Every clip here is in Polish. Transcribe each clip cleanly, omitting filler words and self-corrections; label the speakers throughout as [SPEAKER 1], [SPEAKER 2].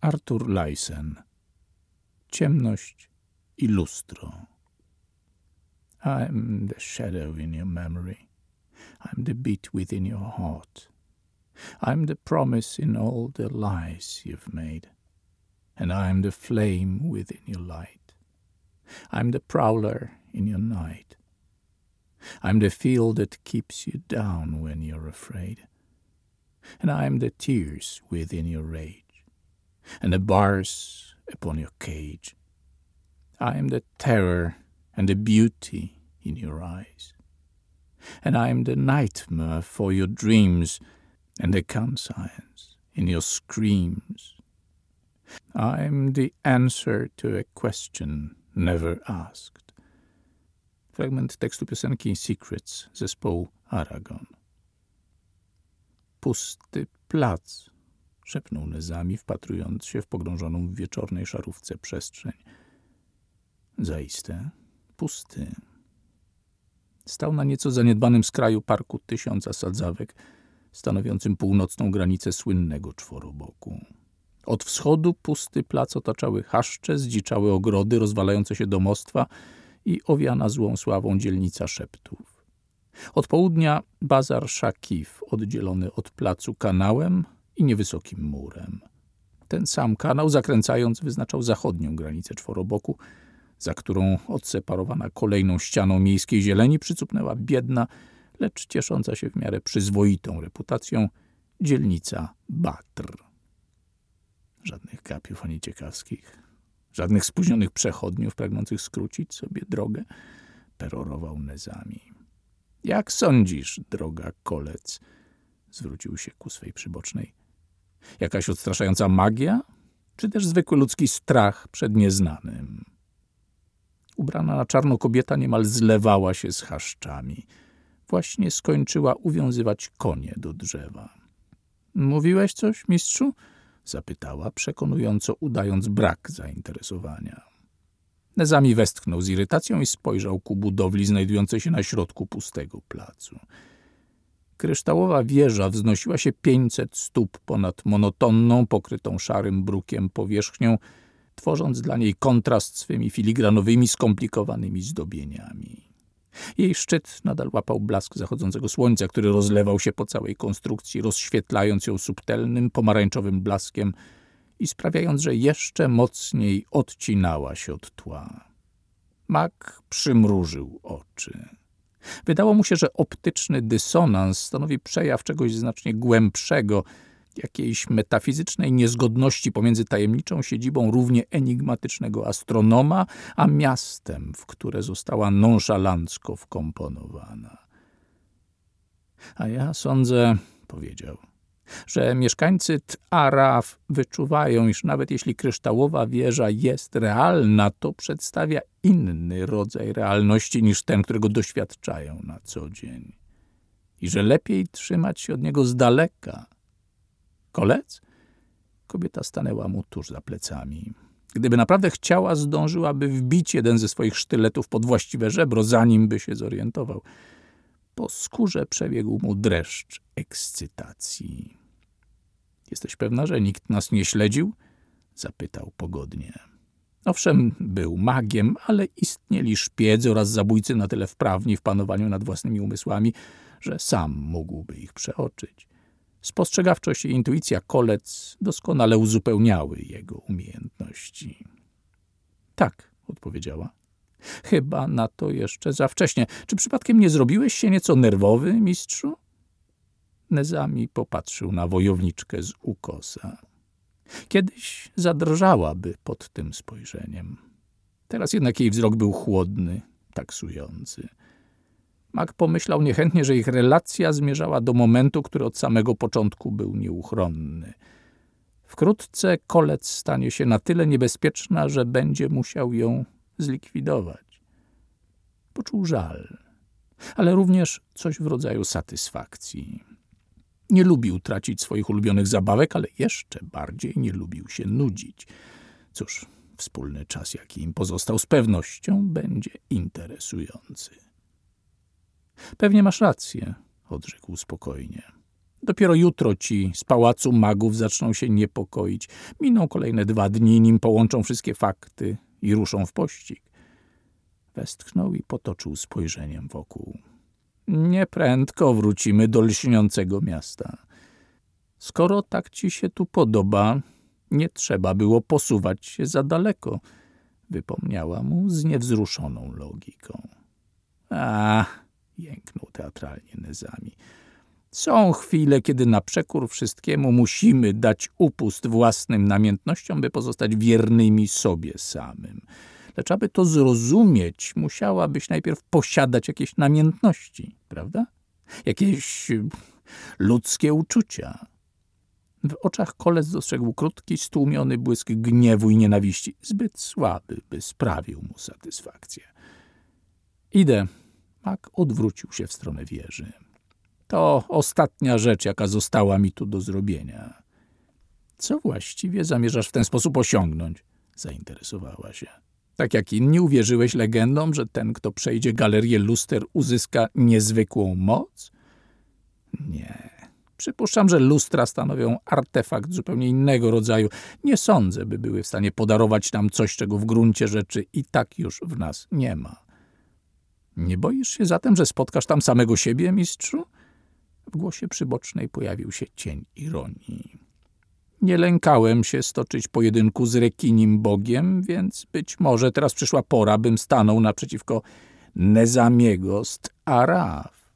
[SPEAKER 1] Arthur Lysen. Ciemność i lustro. I'm the shadow in your memory. I'm the beat within your heart. I'm the promise in all the lies you've made. And I'm the flame within your light. I'm the prowler in your night. I'm the feel that keeps you down when you're afraid. And I'm the tears within your rage. And the bars upon your cage. I am the terror and the beauty in your eyes. And I am the nightmare for your dreams and the conscience in your screams. I am the answer to a question never asked. Fragment tekstu piosenki Secrets zespołu Aragon. Pusty plac, szepnął Nezami, wpatrując się w pogrążoną w wieczornej szarówce przestrzeń. Zaiste pusty. Stał na nieco zaniedbanym skraju parku 1000 sadzawek, stanowiącym północną granicę słynnego czworoboku. Od wschodu pusty plac otaczały chaszcze, zdziczałe ogrody, rozwalające się domostwa i owiana złą sławą dzielnica szeptów. Od południa bazar Szakif, oddzielony od placu kanałem i niewysokim murem. Ten sam kanał, zakręcając, wyznaczał zachodnią granicę czworoboku, za którą odseparowana kolejną ścianą miejskiej zieleni przycupnęła biedna, lecz ciesząca się w miarę przyzwoitą reputacją dzielnica Batr. Żadnych gapiów ani ciekawskich, żadnych spóźnionych przechodniów pragnących skrócić sobie drogę, perorował Nezami. Jak sądzisz, droga kolec? Zwrócił się ku swej przybocznej. Jakaś odstraszająca magia, czy też zwykły ludzki strach przed nieznanym? Ubrana na czarno kobieta niemal zlewała się z chaszczami. Właśnie skończyła uwiązywać konie do drzewa. Mówiłeś coś, mistrzu? Zapytała, przekonująco udając brak zainteresowania. Nezami westchnął z irytacją i spojrzał ku budowli znajdującej się na środku pustego placu. Kryształowa wieża wznosiła się 500 stóp ponad monotonną, pokrytą szarym brukiem powierzchnią, tworząc dla niej kontrast swymi filigranowymi, skomplikowanymi zdobieniami. Jej szczyt nadal łapał blask zachodzącego słońca, który rozlewał się po całej konstrukcji, rozświetlając ją subtelnym, pomarańczowym blaskiem i sprawiając, że jeszcze mocniej odcinała się od tła. Mag przymrużył oczy. Wydało mu się, że optyczny dysonans stanowi przejaw czegoś znacznie głębszego, jakiejś metafizycznej niezgodności pomiędzy tajemniczą siedzibą równie enigmatycznego astronoma, a miastem, w które została nonszalancko wkomponowana. A ja sądzę, powiedział, że mieszkańcy T'Araf wyczuwają, iż nawet jeśli kryształowa wieża jest realna, to przedstawia inny rodzaj realności niż ten, którego doświadczają na co dzień. I że lepiej trzymać się od niego z daleka. Kolec? Kobieta stanęła mu tuż za plecami. Gdyby naprawdę chciała, zdążyłaby wbić jeden ze swoich sztyletów pod właściwe żebro, zanim by się zorientował. Po skórze przebiegł mu dreszcz ekscytacji. Jesteś pewna, że nikt nas nie śledził? Zapytał pogodnie. Owszem, był magiem, ale istnieli szpiedzy oraz zabójcy na tyle wprawni w panowaniu nad własnymi umysłami, że sam mógłby ich przeoczyć. Spostrzegawczość i intuicja kolec doskonale uzupełniały jego umiejętności. Tak, odpowiedziała. Chyba na to jeszcze za wcześnie. Czy przypadkiem nie zrobiłeś się nieco nerwowy, mistrzu? Nezami popatrzył na wojowniczkę z ukosa. Kiedyś zadrżałaby pod tym spojrzeniem. Teraz jednak jej wzrok był chłodny, taksujący. Mag pomyślał niechętnie, że ich relacja zmierzała do momentu, który od samego początku był nieuchronny. Wkrótce kolec stanie się na tyle niebezpieczna, że będzie musiał ją zlikwidować. Poczuł żal, ale również coś w rodzaju satysfakcji. Nie lubił tracić swoich ulubionych zabawek, ale jeszcze bardziej nie lubił się nudzić. Cóż, wspólny czas, jaki im pozostał, z pewnością będzie interesujący. Pewnie masz rację, odrzekł spokojnie. Dopiero jutro ci z pałacu magów zaczną się niepokoić. Miną kolejne 2 dni, nim połączą wszystkie fakty i ruszą w pościg. Westchnął i potoczył spojrzeniem wokół. Nieprędko wrócimy do lśniącego miasta. Skoro tak ci się tu podoba, nie trzeba było posuwać się za daleko, wypomniała mu z niewzruszoną logiką. Jęknął teatralnie Nezami. Są chwile, kiedy na przekór wszystkiemu musimy dać upust własnym namiętnościom, by pozostać wiernymi sobie samym. Lecz aby to zrozumieć, musiałabyś najpierw posiadać jakieś namiętności, prawda? Jakieś ludzkie uczucia. W oczach Kolec dostrzegł krótki, stłumiony błysk gniewu i nienawiści, zbyt słaby, by sprawił mu satysfakcję. Idę. Mak odwrócił się w stronę wieży. To ostatnia rzecz, jaka została mi tu do zrobienia. Co właściwie zamierzasz w ten sposób osiągnąć? Zainteresowała się. Tak jak inni uwierzyłeś legendom, że ten, kto przejdzie galerię luster, uzyska niezwykłą moc? Nie. Przypuszczam, że lustra stanowią artefakt zupełnie innego rodzaju. Nie sądzę, by były w stanie podarować nam coś, czego w gruncie rzeczy i tak już w nas nie ma. Nie boisz się zatem, że spotkasz tam samego siebie, mistrzu? W głosie przybocznej pojawił się cień ironii. Nie lękałem się stoczyć pojedynku z rekinim bogiem, więc być może teraz przyszła pora, bym stanął naprzeciwko Nezamiego z Araf.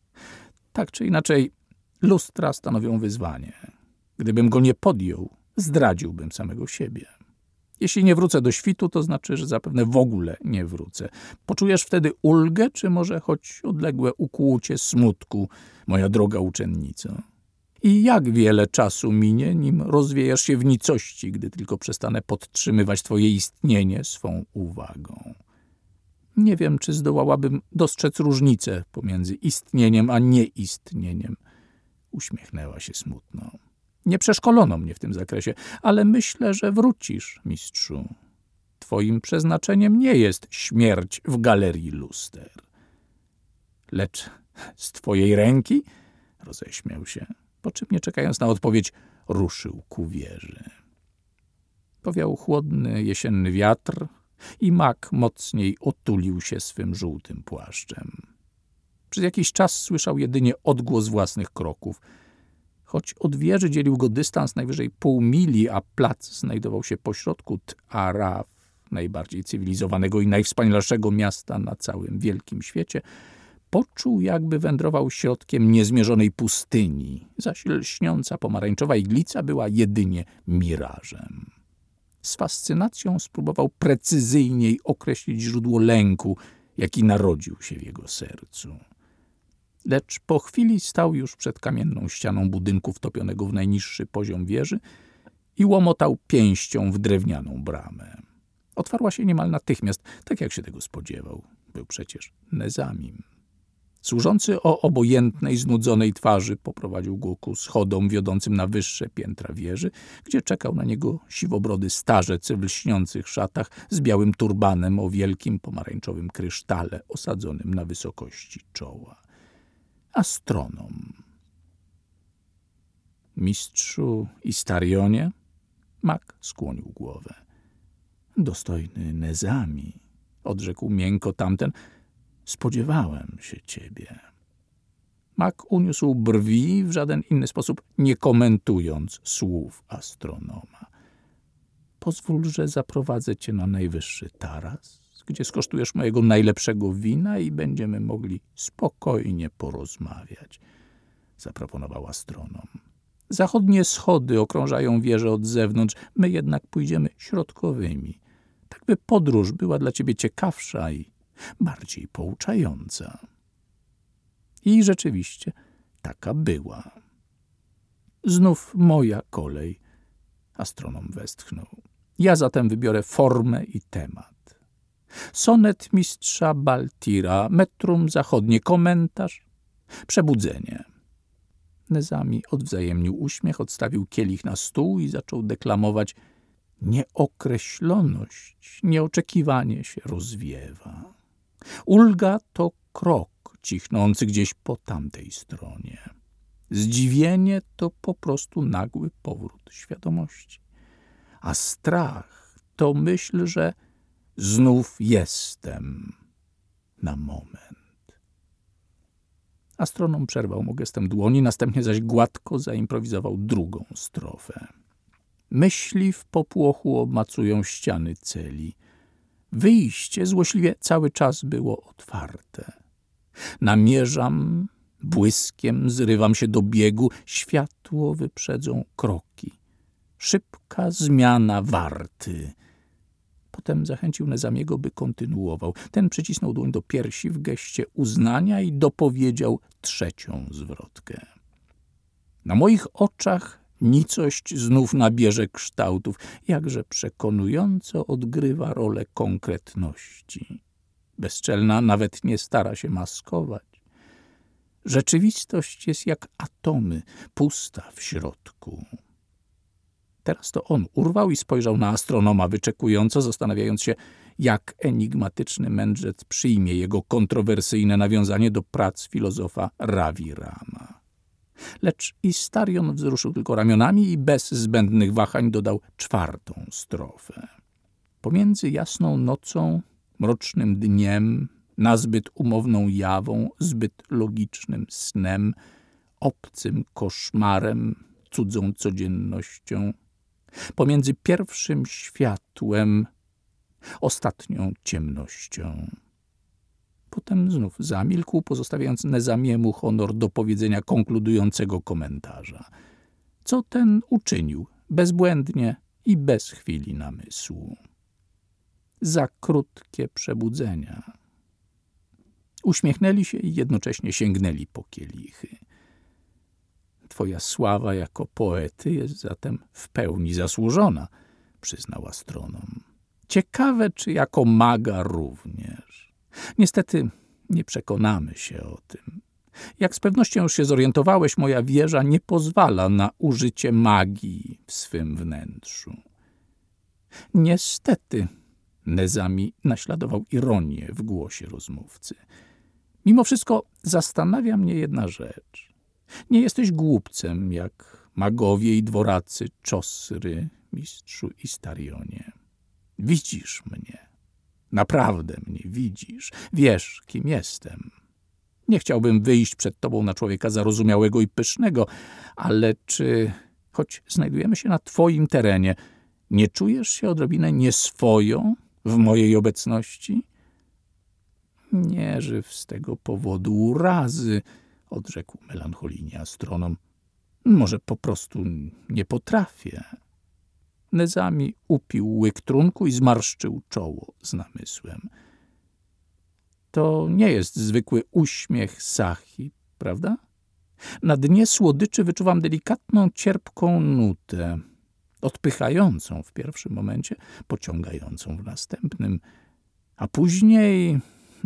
[SPEAKER 1] Tak czy inaczej, lustra stanowią wyzwanie. Gdybym go nie podjął, zdradziłbym samego siebie. Jeśli nie wrócę do świtu, to znaczy, że zapewne w ogóle nie wrócę. Poczujesz wtedy ulgę, czy może choć odległe ukłucie smutku, moja droga uczennico? I jak wiele czasu minie, nim rozwiejasz się w nicości, gdy tylko przestanę podtrzymywać twoje istnienie swą uwagą? Nie wiem, czy zdołałabym dostrzec różnicę pomiędzy istnieniem a nieistnieniem. Uśmiechnęła się smutno. Nie przeszkolono mnie w tym zakresie, ale myślę, że wrócisz, mistrzu. Twoim przeznaczeniem nie jest śmierć w galerii luster. Lecz z twojej ręki? Roześmiał się, po czym, nie czekając na odpowiedź, ruszył ku wieży. Powiał chłodny jesienny wiatr i mak mocniej otulił się swym żółtym płaszczem. Przez jakiś czas słyszał jedynie odgłos własnych kroków. Choć od wieży dzielił go dystans najwyżej pół mili, a plac znajdował się pośrodku T'Araf, najbardziej cywilizowanego i najwspanialszego miasta na całym wielkim świecie, poczuł, jakby wędrował środkiem niezmierzonej pustyni, zaś lśniąca pomarańczowa iglica była jedynie mirażem. Z fascynacją spróbował precyzyjniej określić źródło lęku, jaki narodził się w jego sercu. Lecz po chwili stał już przed kamienną ścianą budynku wtopionego w najniższy poziom wieży i łomotał pięścią w drewnianą bramę. Otwarła się niemal natychmiast, tak jak się tego spodziewał. Był przecież Nezamim. Służący o obojętnej, znudzonej twarzy poprowadził go ku schodom wiodącym na wyższe piętra wieży, gdzie czekał na niego siwobrody starzec w lśniących szatach z białym turbanem o wielkim pomarańczowym krysztale osadzonym na wysokości czoła. Astronom. Mistrzu Istarionie? Mak skłonił głowę. Dostojny Nezami, odrzekł miękko tamten, spodziewałem się ciebie. Mak uniósł brwi, w żaden inny sposób nie komentując słów astronoma. Pozwól, że zaprowadzę cię na najwyższy taras, gdzie skosztujesz mojego najlepszego wina i będziemy mogli spokojnie porozmawiać, zaproponował astronom. Zachodnie schody okrążają wieżę od zewnątrz, my jednak pójdziemy środkowymi, tak by podróż była dla ciebie ciekawsza i bardziej pouczająca. I rzeczywiście taka była. Znów moja kolej, astronom westchnął. Ja zatem wybiorę formę i temat. Sonet mistrza Baltira, metrum zachodnie, komentarz, przebudzenie. Nezami odwzajemnił uśmiech, odstawił kielich na stół i zaczął deklamować: nieokreśloność, nieoczekiwanie się rozwiewa. Ulga to krok cichnący gdzieś po tamtej stronie. Zdziwienie to po prostu nagły powrót świadomości. A strach to myśl, że znów jestem na moment. Astronom przerwał mu gestem dłoni, następnie zaś gładko zaimprowizował drugą strofę. Myśli w popłochu obmacują ściany celi. Wyjście złośliwie cały czas było otwarte. Namierzam, błyskiem zrywam się do biegu, światło wyprzedzą kroki. Szybka zmiana warty. Potem zachęcił Nezamiego, by kontynuował. Ten przycisnął dłoń do piersi w geście uznania i dopowiedział trzecią zwrotkę. Na moich oczach nicość znów nabierze kształtów, jakże przekonująco odgrywa rolę konkretności. Bezczelna nawet nie stara się maskować. Rzeczywistość jest jak atomy, pusta w środku. Teraz to on urwał i spojrzał na astronoma wyczekująco, zastanawiając się, jak enigmatyczny mędrzec przyjmie jego kontrowersyjne nawiązanie do prac filozofa Ravi Rama. Lecz Istarion wzruszył tylko ramionami i bez zbędnych wahań dodał czwartą strofę. Pomiędzy jasną nocą, mrocznym dniem, nazbyt umowną jawą, zbyt logicznym snem, obcym koszmarem, cudzą codziennością, pomiędzy pierwszym światłem, ostatnią ciemnością. Potem znów zamilkł, pozostawiając Nezamiemu honor do powiedzenia konkludującego komentarza. Co ten uczynił, bezbłędnie i bez chwili namysłu. Za krótkie przebudzenia. Uśmiechnęli się i jednocześnie sięgnęli po kielichy. Twoja sława jako poety jest zatem w pełni zasłużona, przyznał astronom. Ciekawe, czy jako maga również. Niestety nie przekonamy się o tym. Jak z pewnością już się zorientowałeś, moja wieża nie pozwala na użycie magii w swym wnętrzu. Niestety, Nezami naśladował ironię w głosie rozmówcy. Mimo wszystko zastanawia mnie jedna rzecz. Nie jesteś głupcem, jak magowie i dworacy Czosry, mistrzu Istarionie. Widzisz mnie. Naprawdę mnie widzisz. Wiesz, kim jestem. Nie chciałbym wyjść przed tobą na człowieka zarozumiałego i pysznego, ale czy, choć znajdujemy się na twoim terenie, nie czujesz się odrobinę nieswoją w mojej obecności? Nie żyw z tego powodu urazy, odrzekł melancholijnie astronom. Może po prostu nie potrafię. Nezami upił łyk trunku i zmarszczył czoło z namysłem. To nie jest zwykły uśmiech Sachi, prawda? Na dnie słodyczy wyczuwam delikatną, cierpką nutę, odpychającą w pierwszym momencie, pociągającą w następnym, a później...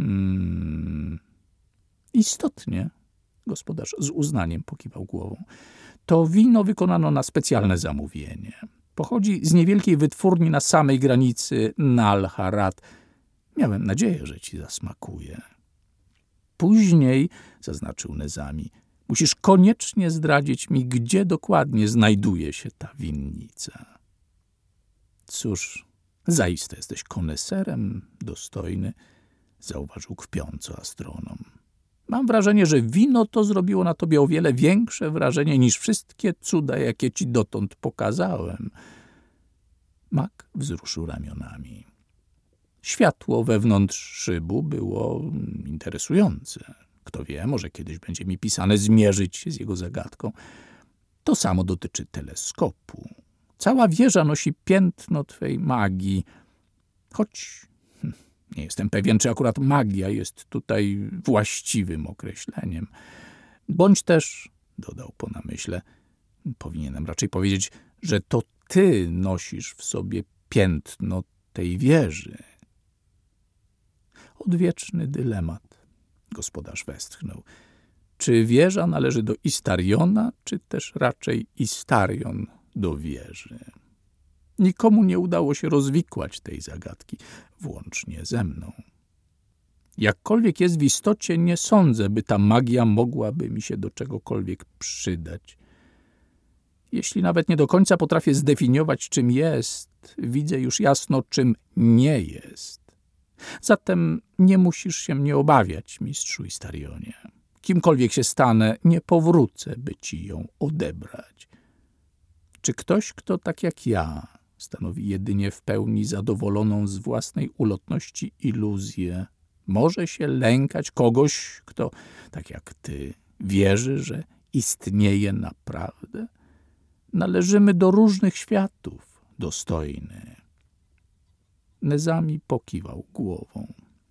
[SPEAKER 1] Istotnie, gospodarz z uznaniem pokiwał głową. To wino wykonano na specjalne zamówienie. Pochodzi z niewielkiej wytwórni na samej granicy Nal-Harat. Miałem nadzieję, że ci zasmakuje. Później, zaznaczył Nezami, musisz koniecznie zdradzić mi, gdzie dokładnie znajduje się ta winnica. Cóż, zaiste jesteś koneserem, dostojny, zauważył kpiąco astronom. Mam wrażenie, że wino to zrobiło na tobie o wiele większe wrażenie niż wszystkie cuda, jakie ci dotąd pokazałem. Mak wzruszył ramionami. Światło wewnątrz szybu było interesujące. Kto wie, może kiedyś będzie mi pisane zmierzyć się z jego zagadką. To samo dotyczy teleskopu. Cała wieża nosi piętno twej magii, choć nie jestem pewien, czy akurat magia jest tutaj właściwym określeniem. Bądź też, dodał po namyśle, powinienem raczej powiedzieć, że to ty nosisz w sobie piętno tej wieży. Odwieczny dylemat, gospodarz westchnął. Czy wieża należy do Istariona, czy też raczej Istarion do wieży? Nikomu nie udało się rozwikłać tej zagadki, włącznie ze mną. Jakkolwiek jest w istocie, nie sądzę, by ta magia mogłaby mi się do czegokolwiek przydać. Jeśli nawet nie do końca potrafię zdefiniować, czym jest, widzę już jasno, czym nie jest. Zatem nie musisz się mnie obawiać, mistrzu Istarionie. Kimkolwiek się stanę, nie powrócę, by ci ją odebrać. Czy ktoś, kto tak jak ja stanowi jedynie w pełni zadowoloną z własnej ulotności iluzję, może się lękać kogoś, kto, tak jak ty, wierzy, że istnieje naprawdę? Należymy do różnych światów, dostojny. Nezami pokiwał głową.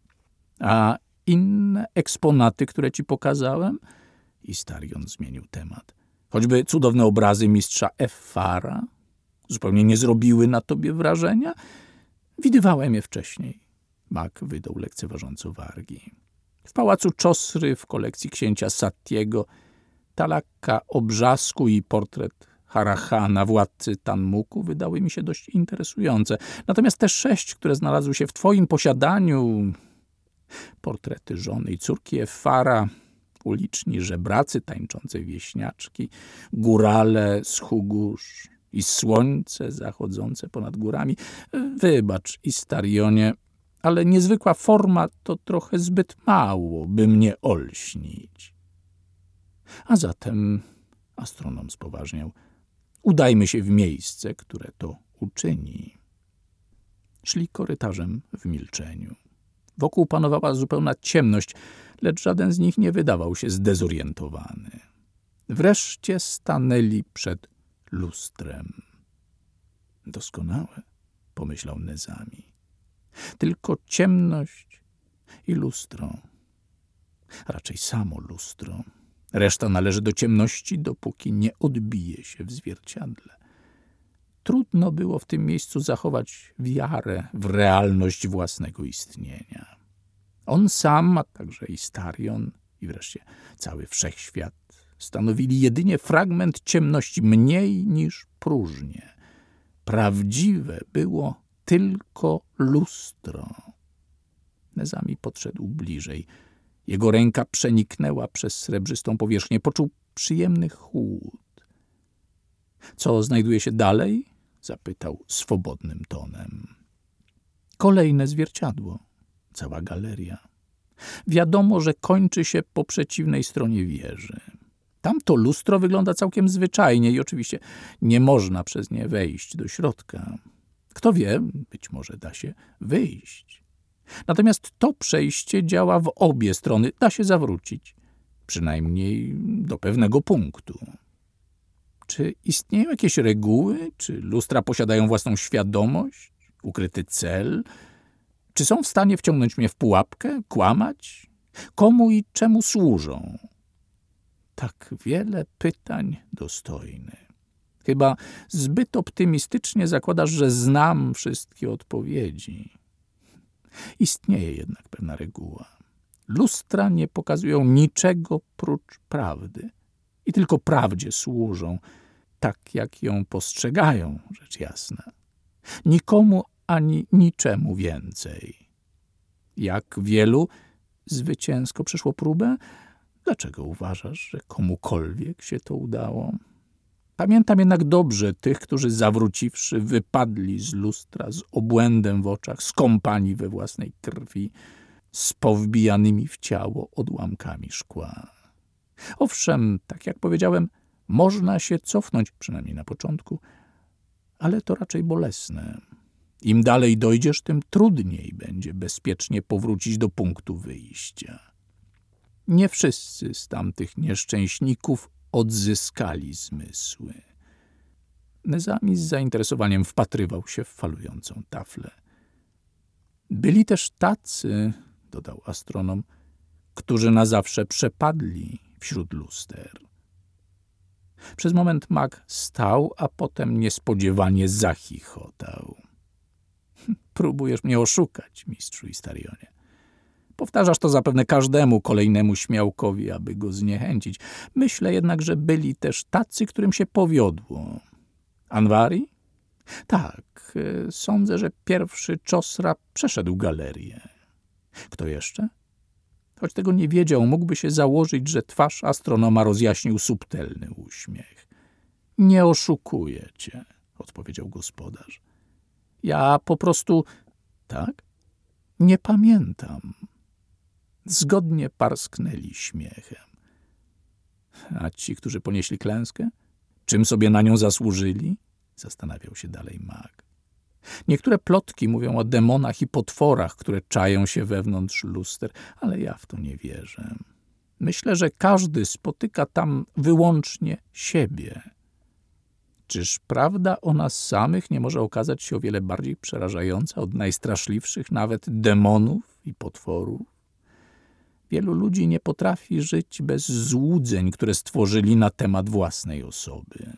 [SPEAKER 1] A inne eksponaty, które ci pokazałem? Istarion zmienił temat. Choćby cudowne obrazy mistrza Effara zupełnie nie zrobiły na tobie wrażenia? Widywałem je wcześniej. Mag wydał lekceważąco wargi. W pałacu Czosry, w kolekcji księcia Sattiego, talakka obrzasku i portret Harahana, władcy Tanmuku, wydały mi się dość interesujące. Natomiast te 6, które znalazły się w twoim posiadaniu, portrety żony i córki Effara, uliczni żebracy, tańczące wieśniaczki, górale z Hugusz i słońce zachodzące ponad górami. Wybacz, Istarionie, ale niezwykła forma to trochę zbyt mało, by mnie olśnić. A zatem, astronom spoważniał, udajmy się w miejsce, które to uczyni. Szli korytarzem w milczeniu. Wokół panowała zupełna ciemność, lecz żaden z nich nie wydawał się zdezorientowany. Wreszcie stanęli przed lustrem. Doskonałe, pomyślał Nezami. Tylko ciemność i lustro. A raczej samo lustro. Reszta należy do ciemności, dopóki nie odbije się w zwierciadle. Trudno było w tym miejscu zachować wiarę w realność własnego istnienia. On sam, a także Istarion i wreszcie cały wszechświat stanowili jedynie fragment ciemności, mniej niż próżnię. Prawdziwe było tylko lustro. Nezami podszedł bliżej. Jego ręka przeniknęła przez srebrzystą powierzchnię. Poczuł przyjemny chłód. Co znajduje się dalej? Zapytał swobodnym tonem. Kolejne zwierciadło. Cała galeria. Wiadomo, że kończy się po przeciwnej stronie wieży. Tamto lustro wygląda całkiem zwyczajnie i oczywiście nie można przez nie wejść do środka. Kto wie, być może da się wyjść. Natomiast to przejście działa w obie strony, da się zawrócić, przynajmniej do pewnego punktu. Czy istnieją jakieś reguły? Czy lustra posiadają własną świadomość, ukryty cel? Czy są w stanie wciągnąć mnie w pułapkę, kłamać? Komu i czemu służą? Tak wiele pytań, dostojny. Chyba zbyt optymistycznie zakładasz, że znam wszystkie odpowiedzi. Istnieje jednak pewna reguła. Lustra nie pokazują niczego prócz prawdy i tylko prawdzie służą, tak jak ją postrzegają, rzecz jasna. Nikomu ani niczemu więcej. Jak wielu zwycięsko przeszło próbę? Dlaczego uważasz, że komukolwiek się to udało? Pamiętam jednak dobrze tych, którzy zawróciwszy wypadli z lustra z obłędem w oczach, skąpani we własnej krwi, z powbijanymi w ciało odłamkami szkła. Owszem, tak jak powiedziałem, można się cofnąć, przynajmniej na początku, ale to raczej bolesne. Im dalej dojdziesz, tym trudniej będzie bezpiecznie powrócić do punktu wyjścia. Nie wszyscy z tamtych nieszczęśników odzyskali zmysły. Nezami z zainteresowaniem wpatrywał się w falującą taflę. Byli też tacy, dodał astronom, którzy na zawsze przepadli wśród luster. Przez moment mag stał, a potem niespodziewanie zachichotał. Próbujesz mnie oszukać, mistrzu Istarionie. Powtarzasz to zapewne każdemu kolejnemu śmiałkowi, aby go zniechęcić. Myślę jednak, że byli też tacy, którym się powiodło. Anwari? Tak, sądzę, że pierwszy Czosra przeszedł galerię. Kto jeszcze? Choć tego nie wiedział, mógłby się założyć, że twarz astronoma rozjaśnił subtelny uśmiech. Nie oszukuję cię, odpowiedział gospodarz. Ja po prostu... Tak? Nie pamiętam. Zgodnie parsknęli śmiechem. A ci, którzy ponieśli klęskę? Czym sobie na nią zasłużyli? Zastanawiał się dalej mag. Niektóre plotki mówią o demonach i potworach, które czają się wewnątrz luster, ale ja w to nie wierzę. Myślę, że każdy spotyka tam wyłącznie siebie. Czyż prawda o nas samych nie może okazać się o wiele bardziej przerażająca od najstraszliwszych nawet demonów i potworów? Wielu ludzi nie potrafi żyć bez złudzeń, które stworzyli na temat własnej osoby.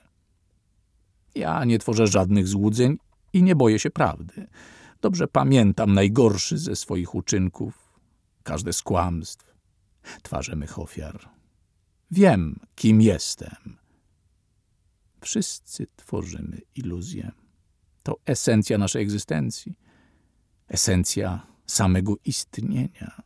[SPEAKER 1] Ja nie tworzę żadnych złudzeń i nie boję się prawdy. Dobrze pamiętam najgorszy ze swoich uczynków, każde z kłamstw, twarze mych ofiar. Wiem, kim jestem. Wszyscy tworzymy iluzję. To esencja naszej egzystencji, esencja samego istnienia.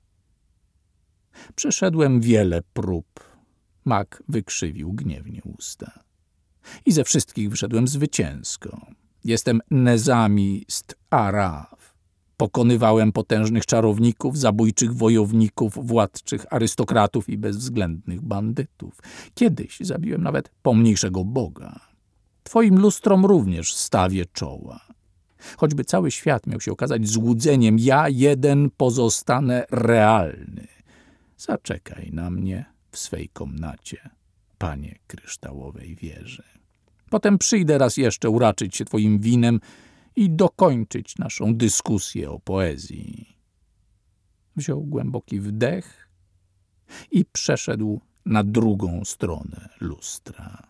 [SPEAKER 1] Przeszedłem wiele prób. Mag wykrzywił gniewnie usta. I ze wszystkich wyszedłem zwycięsko. Jestem Nezami St-Araf. Pokonywałem potężnych czarowników, zabójczych wojowników, władczych arystokratów i bezwzględnych bandytów. Kiedyś zabiłem nawet pomniejszego boga. Twoim lustrom również stawię czoła. Choćby cały świat miał się okazać złudzeniem, ja jeden pozostanę realny. Zaczekaj na mnie w swej komnacie, panie kryształowej wieży. Potem przyjdę raz jeszcze uraczyć się twoim winem i dokończyć naszą dyskusję o poezji. Wziął głęboki wdech i przeszedł na drugą stronę lustra.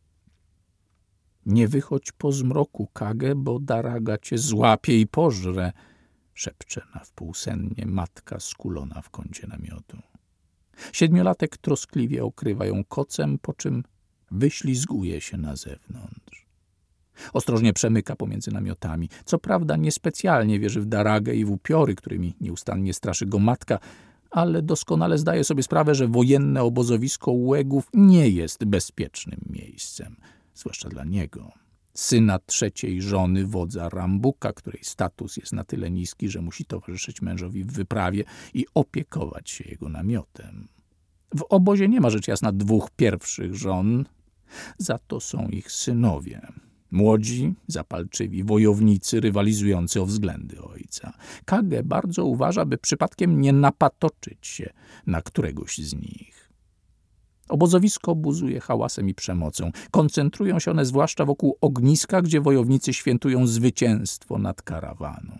[SPEAKER 1] Nie wychodź po zmroku, Kage, bo Daraga cię złapie i pożre, szepcze na wpółsennie matka skulona w kącie namiotu. Siedmiolatek troskliwie okrywa ją kocem, po czym wyślizguje się na zewnątrz. Ostrożnie przemyka pomiędzy namiotami. Co prawda niespecjalnie wierzy w Daragę i w upiory, którymi nieustannie straszy go matka, ale doskonale zdaje sobie sprawę, że wojenne obozowisko Uegów nie jest bezpiecznym miejscem, zwłaszcza dla niego, syna trzeciej żony wodza Rambuka, której status jest na tyle niski, że musi towarzyszyć mężowi w wyprawie i opiekować się jego namiotem. W obozie nie ma rzecz jasna dwóch pierwszych żon, za to są ich synowie. Młodzi, zapalczywi wojownicy rywalizujący o względy ojca. Kage bardzo uważa, by przypadkiem nie napatoczyć się na któregoś z nich. Obozowisko buzuje hałasem i przemocą. Koncentrują się one zwłaszcza wokół ogniska, gdzie wojownicy świętują zwycięstwo nad karawaną.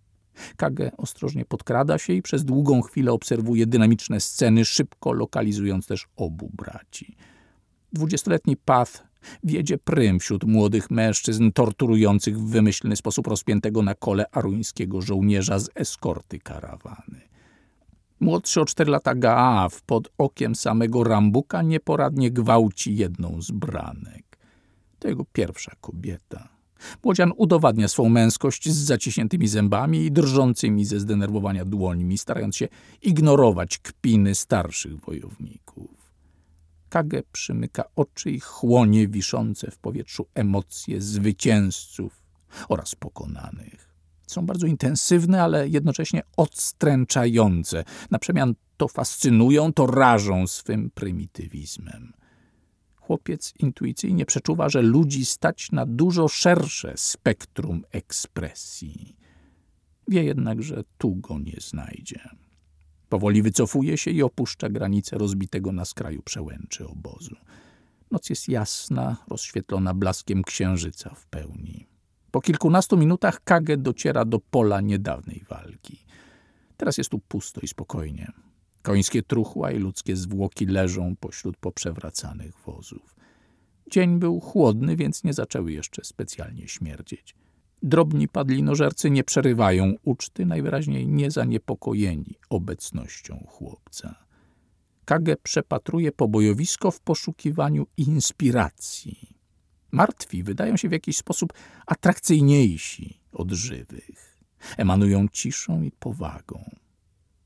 [SPEAKER 1] Kage ostrożnie podkrada się i przez długą chwilę obserwuje dynamiczne sceny, szybko lokalizując też obu braci. 20-letni Path wiedzie prym wśród młodych mężczyzn torturujących w wymyślny sposób rozpiętego na kole aruńskiego żołnierza z eskorty karawany. Młodszy o 4 lata Gaaf pod okiem samego Rambuka nieporadnie gwałci jedną z branek. To jego pierwsza kobieta. Młodzian udowadnia swą męskość z zaciśniętymi zębami i drżącymi ze zdenerwowania dłońmi, starając się ignorować kpiny starszych wojowników. Kage przymyka oczy i chłonie wiszące w powietrzu emocje zwycięzców oraz pokonanych. Są bardzo intensywne, ale jednocześnie odstręczające. Na przemian to fascynują, to rażą swym prymitywizmem. Chłopiec intuicyjnie przeczuwa, że ludzi stać na dużo szersze spektrum ekspresji. Wie jednak, że tu go nie znajdzie. Powoli wycofuje się i opuszcza granicę rozbitego na skraju przełęczy obozu. Noc jest jasna, rozświetlona blaskiem księżyca w pełni. Po kilkunastu minutach Kage dociera do pola niedawnej walki. Teraz jest tu pusto i spokojnie. Końskie truchła i ludzkie zwłoki leżą pośród poprzewracanych wozów. Dzień był chłodny, więc nie zaczęły jeszcze specjalnie śmierdzieć. Drobni padlinożercy nie przerywają uczty, najwyraźniej niezaniepokojeni obecnością chłopca. Kage przepatruje pobojowisko w poszukiwaniu inspiracji. Martwi wydają się w jakiś sposób atrakcyjniejsi od żywych. Emanują ciszą i powagą.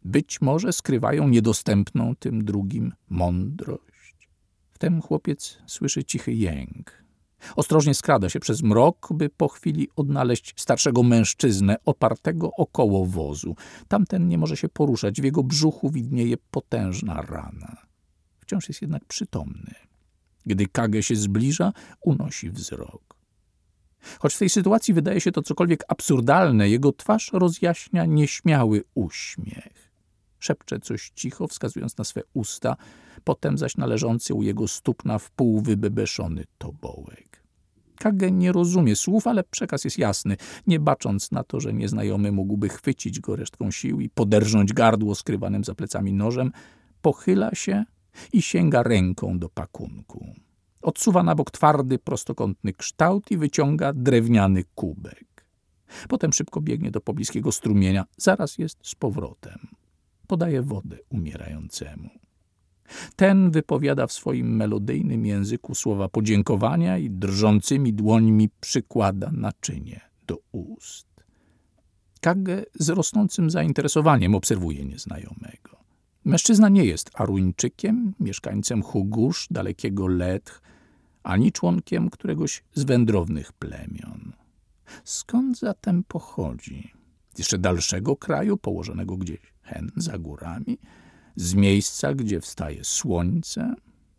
[SPEAKER 1] Być może skrywają niedostępną tym drugim mądrość. Wtem chłopiec słyszy cichy jęk. Ostrożnie skrada się przez mrok, by po chwili odnaleźć starszego mężczyznę opartego około wozu. Tamten nie może się poruszać, w jego brzuchu widnieje potężna rana. Wciąż jest jednak przytomny. Gdy Kage się zbliża, unosi wzrok. Choć w tej sytuacji wydaje się to cokolwiek absurdalne, jego twarz rozjaśnia nieśmiały uśmiech. Szepcze coś cicho, wskazując na swe usta, potem zaś na leżący u jego stóp na wpół wybebeszony tobołek. Kage nie rozumie słów, ale przekaz jest jasny. Nie bacząc na to, że nieznajomy mógłby chwycić go resztką sił i poderżnąć gardło skrywanym za plecami nożem, pochyla się i sięga ręką do pakunku. Odsuwa na bok twardy, prostokątny kształt i wyciąga drewniany kubek. Potem szybko biegnie do pobliskiego strumienia. Zaraz jest z powrotem. Podaje wodę umierającemu. Ten wypowiada w swoim melodyjnym języku słowa podziękowania i drżącymi dłońmi przykłada naczynie do ust. Kage z rosnącym zainteresowaniem obserwuje nieznajomego. Mężczyzna nie jest Aruńczykiem, mieszkańcem Hugusz, dalekiego Letch, ani członkiem któregoś z wędrownych plemion. Skąd zatem pochodzi? Z jeszcze dalszego kraju, położonego gdzieś hen za górami? Z miejsca, gdzie wstaje słońce?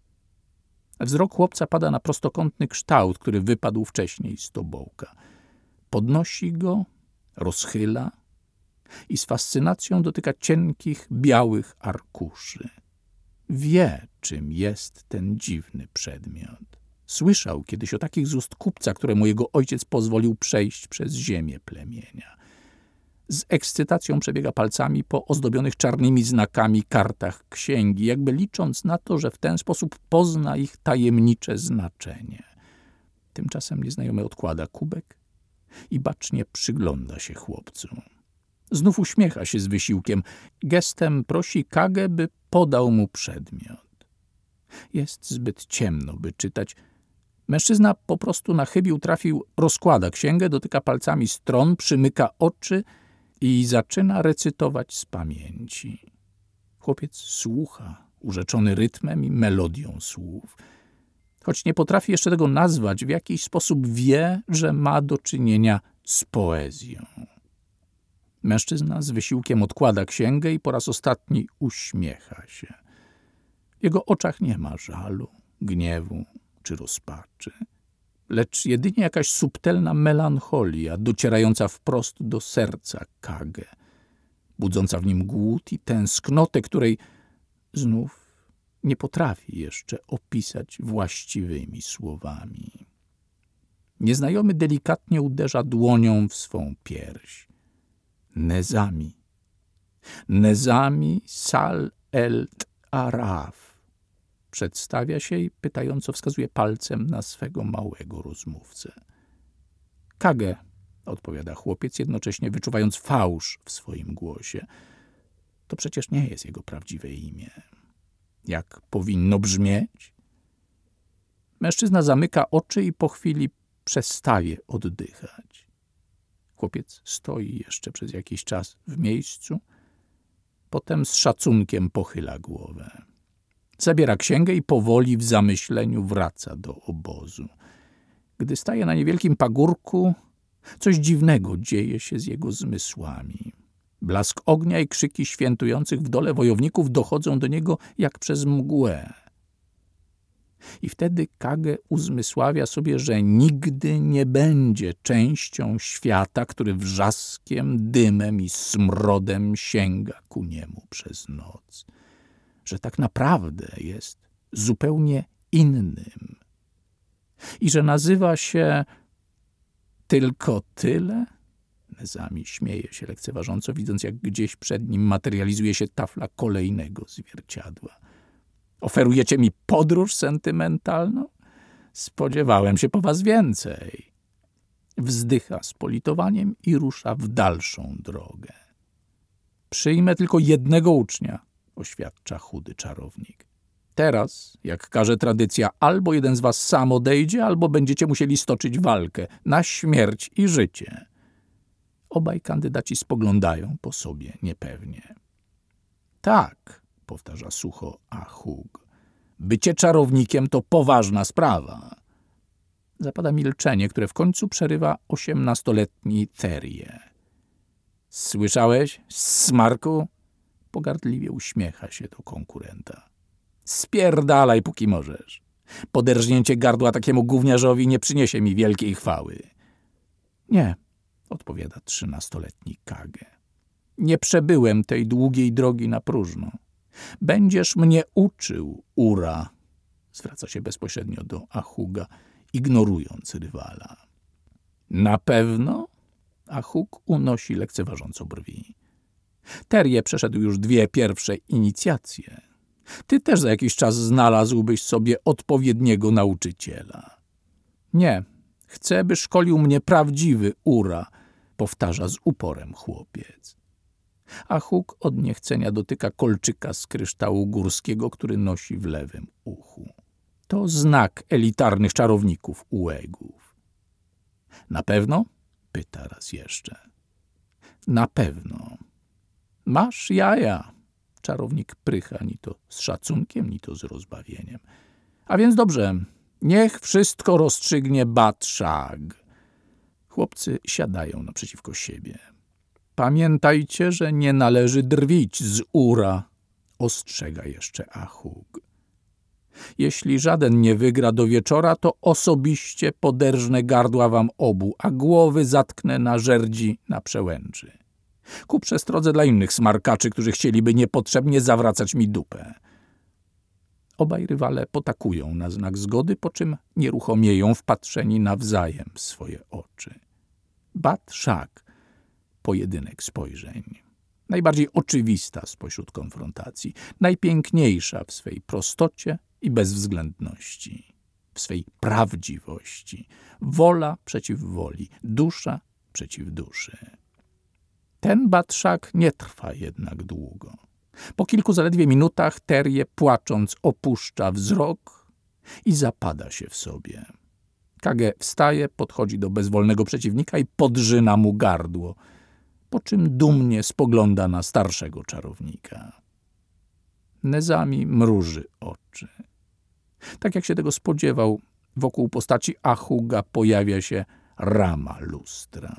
[SPEAKER 1] Wzrok chłopca pada na prostokątny kształt, który wypadł wcześniej z tobołka. Podnosi go, rozchyla i z fascynacją dotyka cienkich, białych arkuszy. Wie, czym jest ten dziwny przedmiot. Słyszał kiedyś o takich z ust kupca, któremu jego ojciec pozwolił przejść przez ziemię plemienia. Z ekscytacją przebiega palcami po ozdobionych czarnymi znakami kartach księgi, jakby licząc na to, że w ten sposób pozna ich tajemnicze znaczenie. Tymczasem nieznajomy odkłada kubek i bacznie przygląda się chłopcu. Znów uśmiecha się z wysiłkiem. Gestem prosi Kage, by podał mu przedmiot. Jest zbyt ciemno, by czytać. Mężczyzna po prostu na chybił trafił, rozkłada księgę, dotyka palcami stron, przymyka oczy i zaczyna recytować z pamięci. Chłopiec słucha, urzeczony rytmem i melodią słów. Choć nie potrafi jeszcze tego nazwać, w jakiś sposób wie, że ma do czynienia z poezją. Mężczyzna z wysiłkiem odkłada księgę i po raz ostatni uśmiecha się. W jego oczach nie ma żalu, gniewu czy rozpaczy, lecz jedynie jakaś subtelna melancholia docierająca wprost do serca Kage, budząca w nim głód i tęsknotę, której znów nie potrafi jeszcze opisać właściwymi słowami. Nieznajomy delikatnie uderza dłonią w swą pierś. Nezami. Nezami Sal el Araf. Przedstawia się i pytająco wskazuje palcem na swego małego rozmówcę. Kage, odpowiada chłopiec, jednocześnie wyczuwając fałsz w swoim głosie. To przecież nie jest jego prawdziwe imię. Jak powinno brzmieć? Mężczyzna zamyka oczy i po chwili przestaje oddychać. Chłopiec stoi jeszcze przez jakiś czas w miejscu, potem z szacunkiem pochyla głowę. Zabiera księgę i powoli w zamyśleniu wraca do obozu. Gdy staje na niewielkim pagórku, coś dziwnego dzieje się z jego zmysłami. Blask ognia i krzyki świętujących w dole wojowników dochodzą do niego jak przez mgłę. I wtedy Kage uzmysławia sobie, że nigdy nie będzie częścią świata, który wrzaskiem, dymem i smrodem sięga ku niemu przez noc. Że tak naprawdę jest zupełnie innym. I że nazywa się tylko tyle? Nezami śmieje się lekceważąco, widząc, jak gdzieś przed nim materializuje się tafla kolejnego zwierciadła. Oferujecie mi podróż sentymentalną? Spodziewałem się po was więcej. Wzdycha z politowaniem i rusza w dalszą drogę. Przyjmę tylko jednego ucznia, oświadcza chudy czarownik. Teraz, jak każe tradycja, albo jeden z was sam odejdzie, albo będziecie musieli stoczyć walkę na śmierć i życie. Obaj kandydaci spoglądają po sobie niepewnie. Tak, powtarza sucho Ahug. Bycie czarownikiem to poważna sprawa. Zapada milczenie, które w końcu przerywa 18-letni Terie. Słyszałeś, smarku? Pogardliwie uśmiecha się do konkurenta. Spierdalaj, póki możesz. Poderżnięcie gardła takiemu gówniarzowi nie przyniesie mi wielkiej chwały. Nie, odpowiada 13-letni Kage. Nie przebyłem tej długiej drogi na próżno. Będziesz mnie uczył, Ura. Zwraca się bezpośrednio do Ahuga, ignorując rywala. Na pewno? Ahug unosi lekceważąco brwi. Terie przeszedł już 2 pierwsze inicjacje. Ty też za jakiś czas znalazłbyś sobie odpowiedniego nauczyciela. Nie, chcę, by szkolił mnie prawdziwy Ura, powtarza z uporem chłopiec. Ahug od niechcenia dotyka kolczyka z kryształu górskiego, który nosi w lewym uchu. To znak elitarnych czarowników Uegów. Na pewno? Pyta raz jeszcze. Na pewno. Masz jaja. Czarownik prycha ni to z szacunkiem, ni to z rozbawieniem. A więc dobrze, niech wszystko rozstrzygnie Bat-Shag. Chłopcy siadają naprzeciwko siebie. Pamiętajcie, że nie należy drwić z Ura, ostrzega jeszcze Ahug. Jeśli żaden nie wygra do wieczora, to osobiście poderżnę gardła wam obu, a głowy zatknę na żerdzi na przełęczy. Ku przestrodze dla innych smarkaczy, którzy chcieliby niepotrzebnie zawracać mi dupę. Obaj rywale potakują na znak zgody, po czym nieruchomieją wpatrzeni nawzajem w swoje oczy. Bat-Shag. Pojedynek spojrzeń. Najbardziej oczywista spośród konfrontacji. Najpiękniejsza w swej prostocie i bezwzględności. W swej prawdziwości. Wola przeciw woli. Dusza przeciw duszy. Ten Bat-Shag nie trwa jednak długo. Po kilku zaledwie minutach Terie, płacząc, opuszcza wzrok i zapada się w sobie. Kage wstaje, podchodzi do bezwolnego przeciwnika i podrzyna mu gardło, po czym dumnie spogląda na starszego czarownika. Nezami mruży oczy. Tak jak się tego spodziewał, wokół postaci Ahuga pojawia się rama lustra.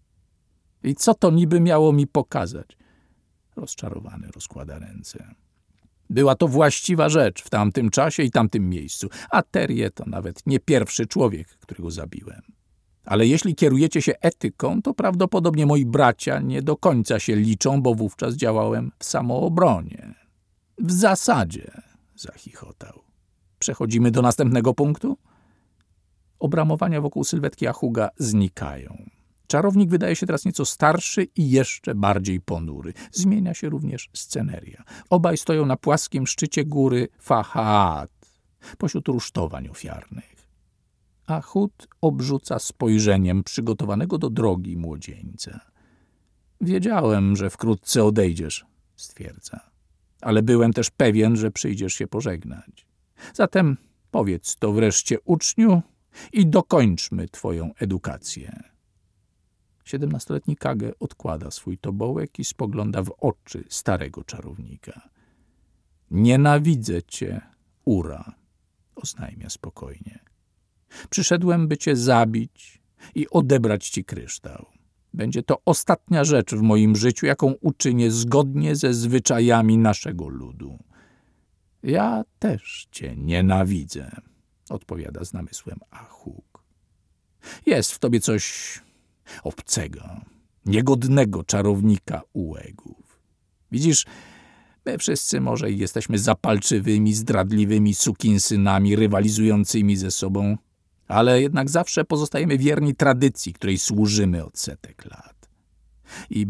[SPEAKER 1] I co to niby miało mi pokazać? Rozczarowany rozkłada ręce. Była to właściwa rzecz w tamtym czasie i tamtym miejscu, a Terie to nawet nie pierwszy człowiek, którego zabiłem. Ale jeśli kierujecie się etyką, to prawdopodobnie moi bracia nie do końca się liczą, bo wówczas działałem w samoobronie. W zasadzie, zachichotał. Przechodzimy do następnego punktu? Obramowania wokół sylwetki Ahuga znikają. Czarownik wydaje się teraz nieco starszy i jeszcze bardziej ponury. Zmienia się również sceneria. Obaj stoją na płaskim szczycie góry Fahaat, pośród rusztowań ofiarnych. Ahud obrzuca spojrzeniem przygotowanego do drogi młodzieńca. Wiedziałem, że wkrótce odejdziesz, stwierdza. Ale byłem też pewien, że przyjdziesz się pożegnać. Zatem powiedz to wreszcie uczniu i dokończmy twoją edukację. 17-letni Kage odkłada swój tobołek i spogląda w oczy starego czarownika. Nienawidzę cię, Ura, oznajmia spokojnie. Przyszedłem, by cię zabić i odebrać ci kryształ. Będzie to ostatnia rzecz w moim życiu, jaką uczynię zgodnie ze zwyczajami naszego ludu. Ja też cię nienawidzę, odpowiada z namysłem Ahug. Jest w tobie coś obcego, niegodnego czarownika Uegów. Widzisz, my wszyscy może jesteśmy zapalczywymi, zdradliwymi sukinsynami rywalizującymi ze sobą, ale jednak zawsze pozostajemy wierni tradycji, której służymy od setek lat. I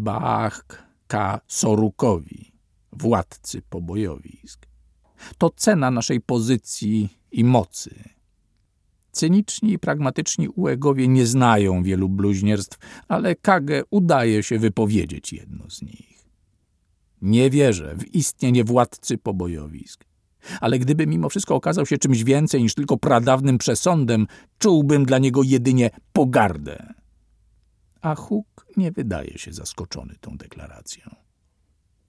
[SPEAKER 1] Baach-Ka-Sorukowi, władcy pobojowisk. To cena naszej pozycji i mocy. Cyniczni i pragmatyczni Uegowie nie znają wielu bluźnierstw, ale Kage udaje się wypowiedzieć jedno z nich. Nie wierzę w istnienie władcy pobojowisk, ale gdyby mimo wszystko okazał się czymś więcej niż tylko pradawnym przesądem, czułbym dla niego jedynie pogardę. Ahug nie wydaje się zaskoczony tą deklaracją.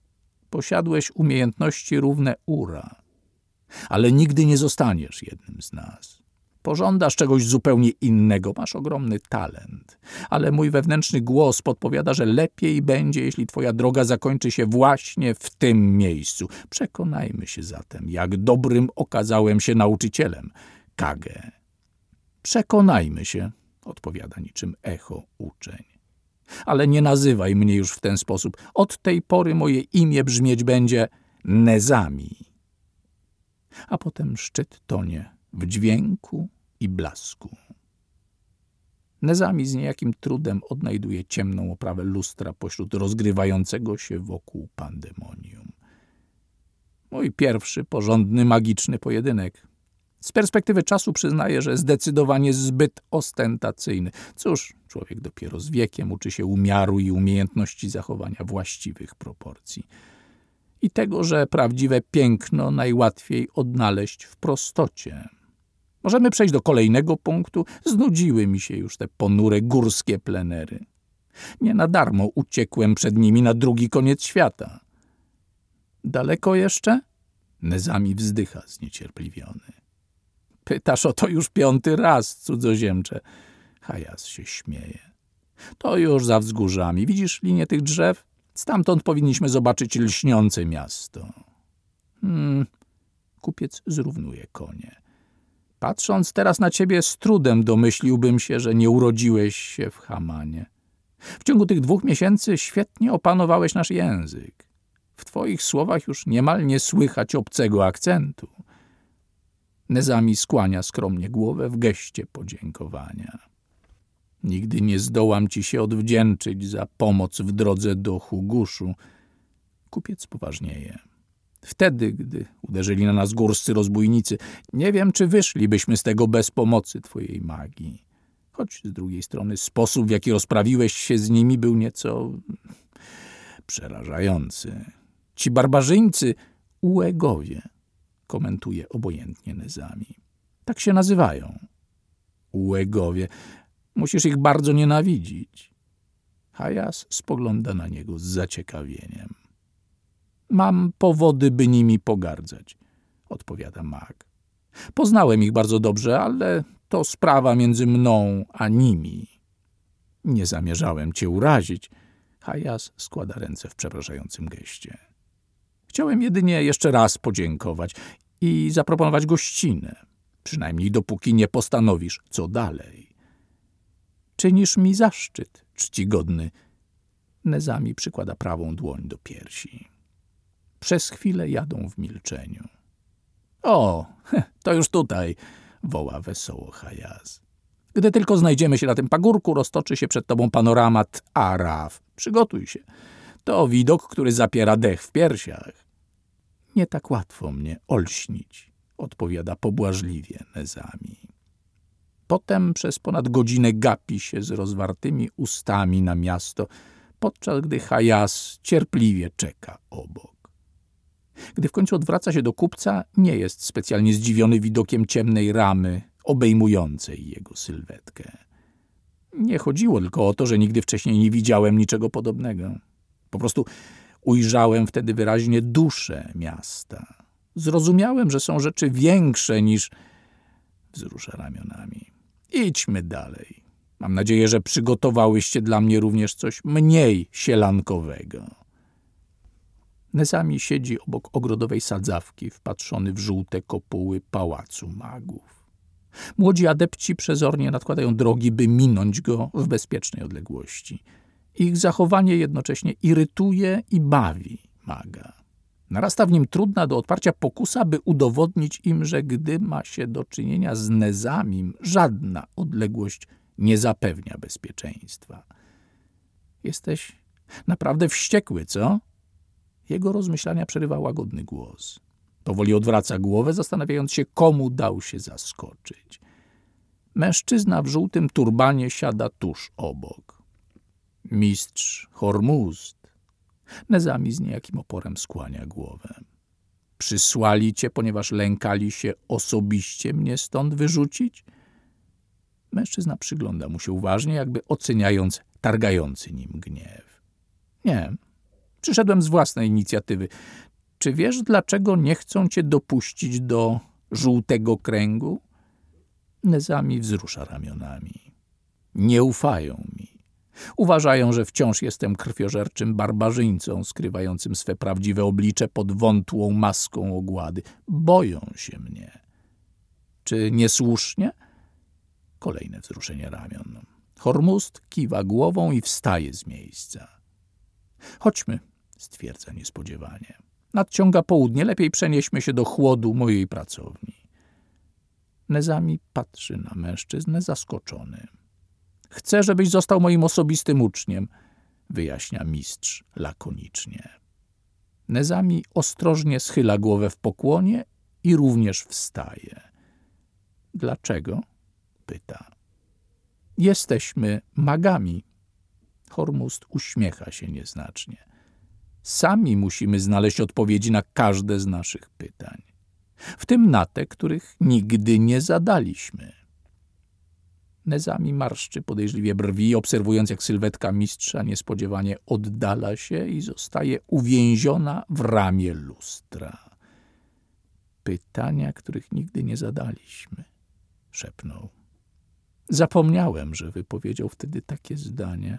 [SPEAKER 1] Posiadłeś umiejętności równe Ura, ale nigdy nie zostaniesz jednym z nas. Pożądasz czegoś zupełnie innego, masz ogromny talent, ale mój wewnętrzny głos podpowiada, że lepiej będzie, jeśli twoja droga zakończy się właśnie w tym miejscu. Przekonajmy się zatem, jak dobrym okazałem się nauczycielem, Kage. Przekonajmy się, odpowiada niczym echo uczeń. Ale nie nazywaj mnie już w ten sposób. Od tej pory moje imię brzmieć będzie Nezami. A potem szczyt tonie w dźwięku i blasku. Nezami z niejakim trudem odnajduje ciemną oprawę lustra pośród rozgrywającego się wokół pandemonium. Mój pierwszy porządny, magiczny pojedynek. Z perspektywy czasu przyznaję, że zdecydowanie zbyt ostentacyjny. Cóż, człowiek dopiero z wiekiem uczy się umiaru i umiejętności zachowania właściwych proporcji. I tego, że prawdziwe piękno najłatwiej odnaleźć w prostocie. Możemy przejść do kolejnego punktu. Znudziły mi się już te ponure górskie plenery. Nie na darmo uciekłem przed nimi na drugi koniec świata. Daleko jeszcze? Nezami wzdycha zniecierpliwiony. Pytasz o to już 5. raz, cudzoziemcze. Hayas się śmieje. To już za wzgórzami. Widzisz linię tych drzew? Stamtąd powinniśmy zobaczyć lśniące miasto. Kupiec zrównuje konie. Patrząc teraz na ciebie, z trudem domyśliłbym się, że nie urodziłeś się w Hamanie. W ciągu tych 2 miesięcy świetnie opanowałeś nasz język. W twoich słowach już niemal nie słychać obcego akcentu. Nezami skłania skromnie głowę w geście podziękowania. Nigdy nie zdołam ci się odwdzięczyć za pomoc w drodze do Huguszu. Kupiec poważnieje. Wtedy, gdy uderzyli na nas górscy rozbójnicy, nie wiem, czy wyszlibyśmy z tego bez pomocy twojej magii. Choć z drugiej strony sposób, w jaki rozprawiłeś się z nimi, był nieco przerażający. Ci barbarzyńcy, Uegowie, komentuje obojętnie Nezami. Tak się nazywają. Uegowie. Musisz ich bardzo nienawidzić. Hayas spogląda na niego z zaciekawieniem. Mam powody, by nimi pogardzać, odpowiada mag. Poznałem ich bardzo dobrze, ale to sprawa między mną a nimi. Nie zamierzałem cię urazić. Hayas składa ręce w przepraszającym geście. Chciałem jedynie jeszcze raz podziękować i zaproponować gościnę, przynajmniej dopóki nie postanowisz, co dalej. Czynisz mi zaszczyt, czcigodny. Nezami przykłada prawą dłoń do piersi. Przez chwilę jadą w milczeniu. O, to już tutaj, woła wesoło Hayas. Gdy tylko znajdziemy się na tym pagórku, roztoczy się przed tobą panoramat Araf. Przygotuj się. To widok, który zapiera dech w piersiach. Nie tak łatwo mnie olśnić, odpowiada pobłażliwie Nezami. Potem przez ponad godzinę gapi się z rozwartymi ustami na miasto, podczas gdy Hayas cierpliwie czeka obok. Gdy w końcu odwraca się do kupca, nie jest specjalnie zdziwiony widokiem ciemnej ramy obejmującej jego sylwetkę. Nie chodziło tylko o to, że nigdy wcześniej nie widziałem niczego podobnego. Po prostu ujrzałem wtedy wyraźnie duszę miasta. Zrozumiałem, że są rzeczy większe niż... Wzrusza ramionami. Idźmy dalej. Mam nadzieję, że przygotowałyście dla mnie również coś mniej sielankowego. Nezami siedzi obok ogrodowej sadzawki, wpatrzony w żółte kopuły pałacu magów. Młodzi adepci przezornie nadkładają drogi, by minąć go w bezpiecznej odległości. Ich zachowanie jednocześnie irytuje i bawi maga. Narasta w nim trudna do odparcia pokusa, by udowodnić im, że gdy ma się do czynienia z Nezamim, żadna odległość nie zapewnia bezpieczeństwa. Jesteś naprawdę wściekły, co? Jego rozmyślania przerywa łagodny głos. Powoli odwraca głowę, zastanawiając się, komu dał się zaskoczyć. Mężczyzna w żółtym turbanie siada tuż obok. Mistrz Hormuzd. Nezami z niejakim oporem skłania głowę. Przysłali cię, ponieważ lękali się osobiście mnie stąd wyrzucić? Mężczyzna przygląda mu się uważnie, jakby oceniając targający nim gniew. Nie, Przyszedłem z własnej inicjatywy. Czy wiesz, dlaczego nie chcą cię dopuścić do żółtego kręgu? Nezami wzrusza ramionami. Nie ufają mi. Uważają, że wciąż jestem krwiożerczym barbarzyńcą, skrywającym swe prawdziwe oblicze pod wątłą maską ogłady. Boją się mnie. Czy niesłusznie? Kolejne wzruszenie ramion. Hormuzd kiwa głową i wstaje z miejsca. Chodźmy, stwierdza niespodziewanie. Nadciąga południe, lepiej przenieśmy się do chłodu mojej pracowni. Nezami patrzy na mężczyznę zaskoczony. Chcę, żebyś został moim osobistym uczniem, wyjaśnia mistrz lakonicznie. Nezami ostrożnie schyla głowę w pokłonie i również wstaje. Dlaczego? Pyta. Jesteśmy magami. Hormuzd uśmiecha się nieznacznie. Sami musimy znaleźć odpowiedzi na każde z naszych pytań. W tym na te, których nigdy nie zadaliśmy. Nezami marszczy podejrzliwie brwi, obserwując, jak sylwetka mistrza niespodziewanie oddala się i zostaje uwięziona w ramię lustra. Pytania, których nigdy nie zadaliśmy, szepnął. Zapomniałem, że wypowiedział wtedy takie zdanie.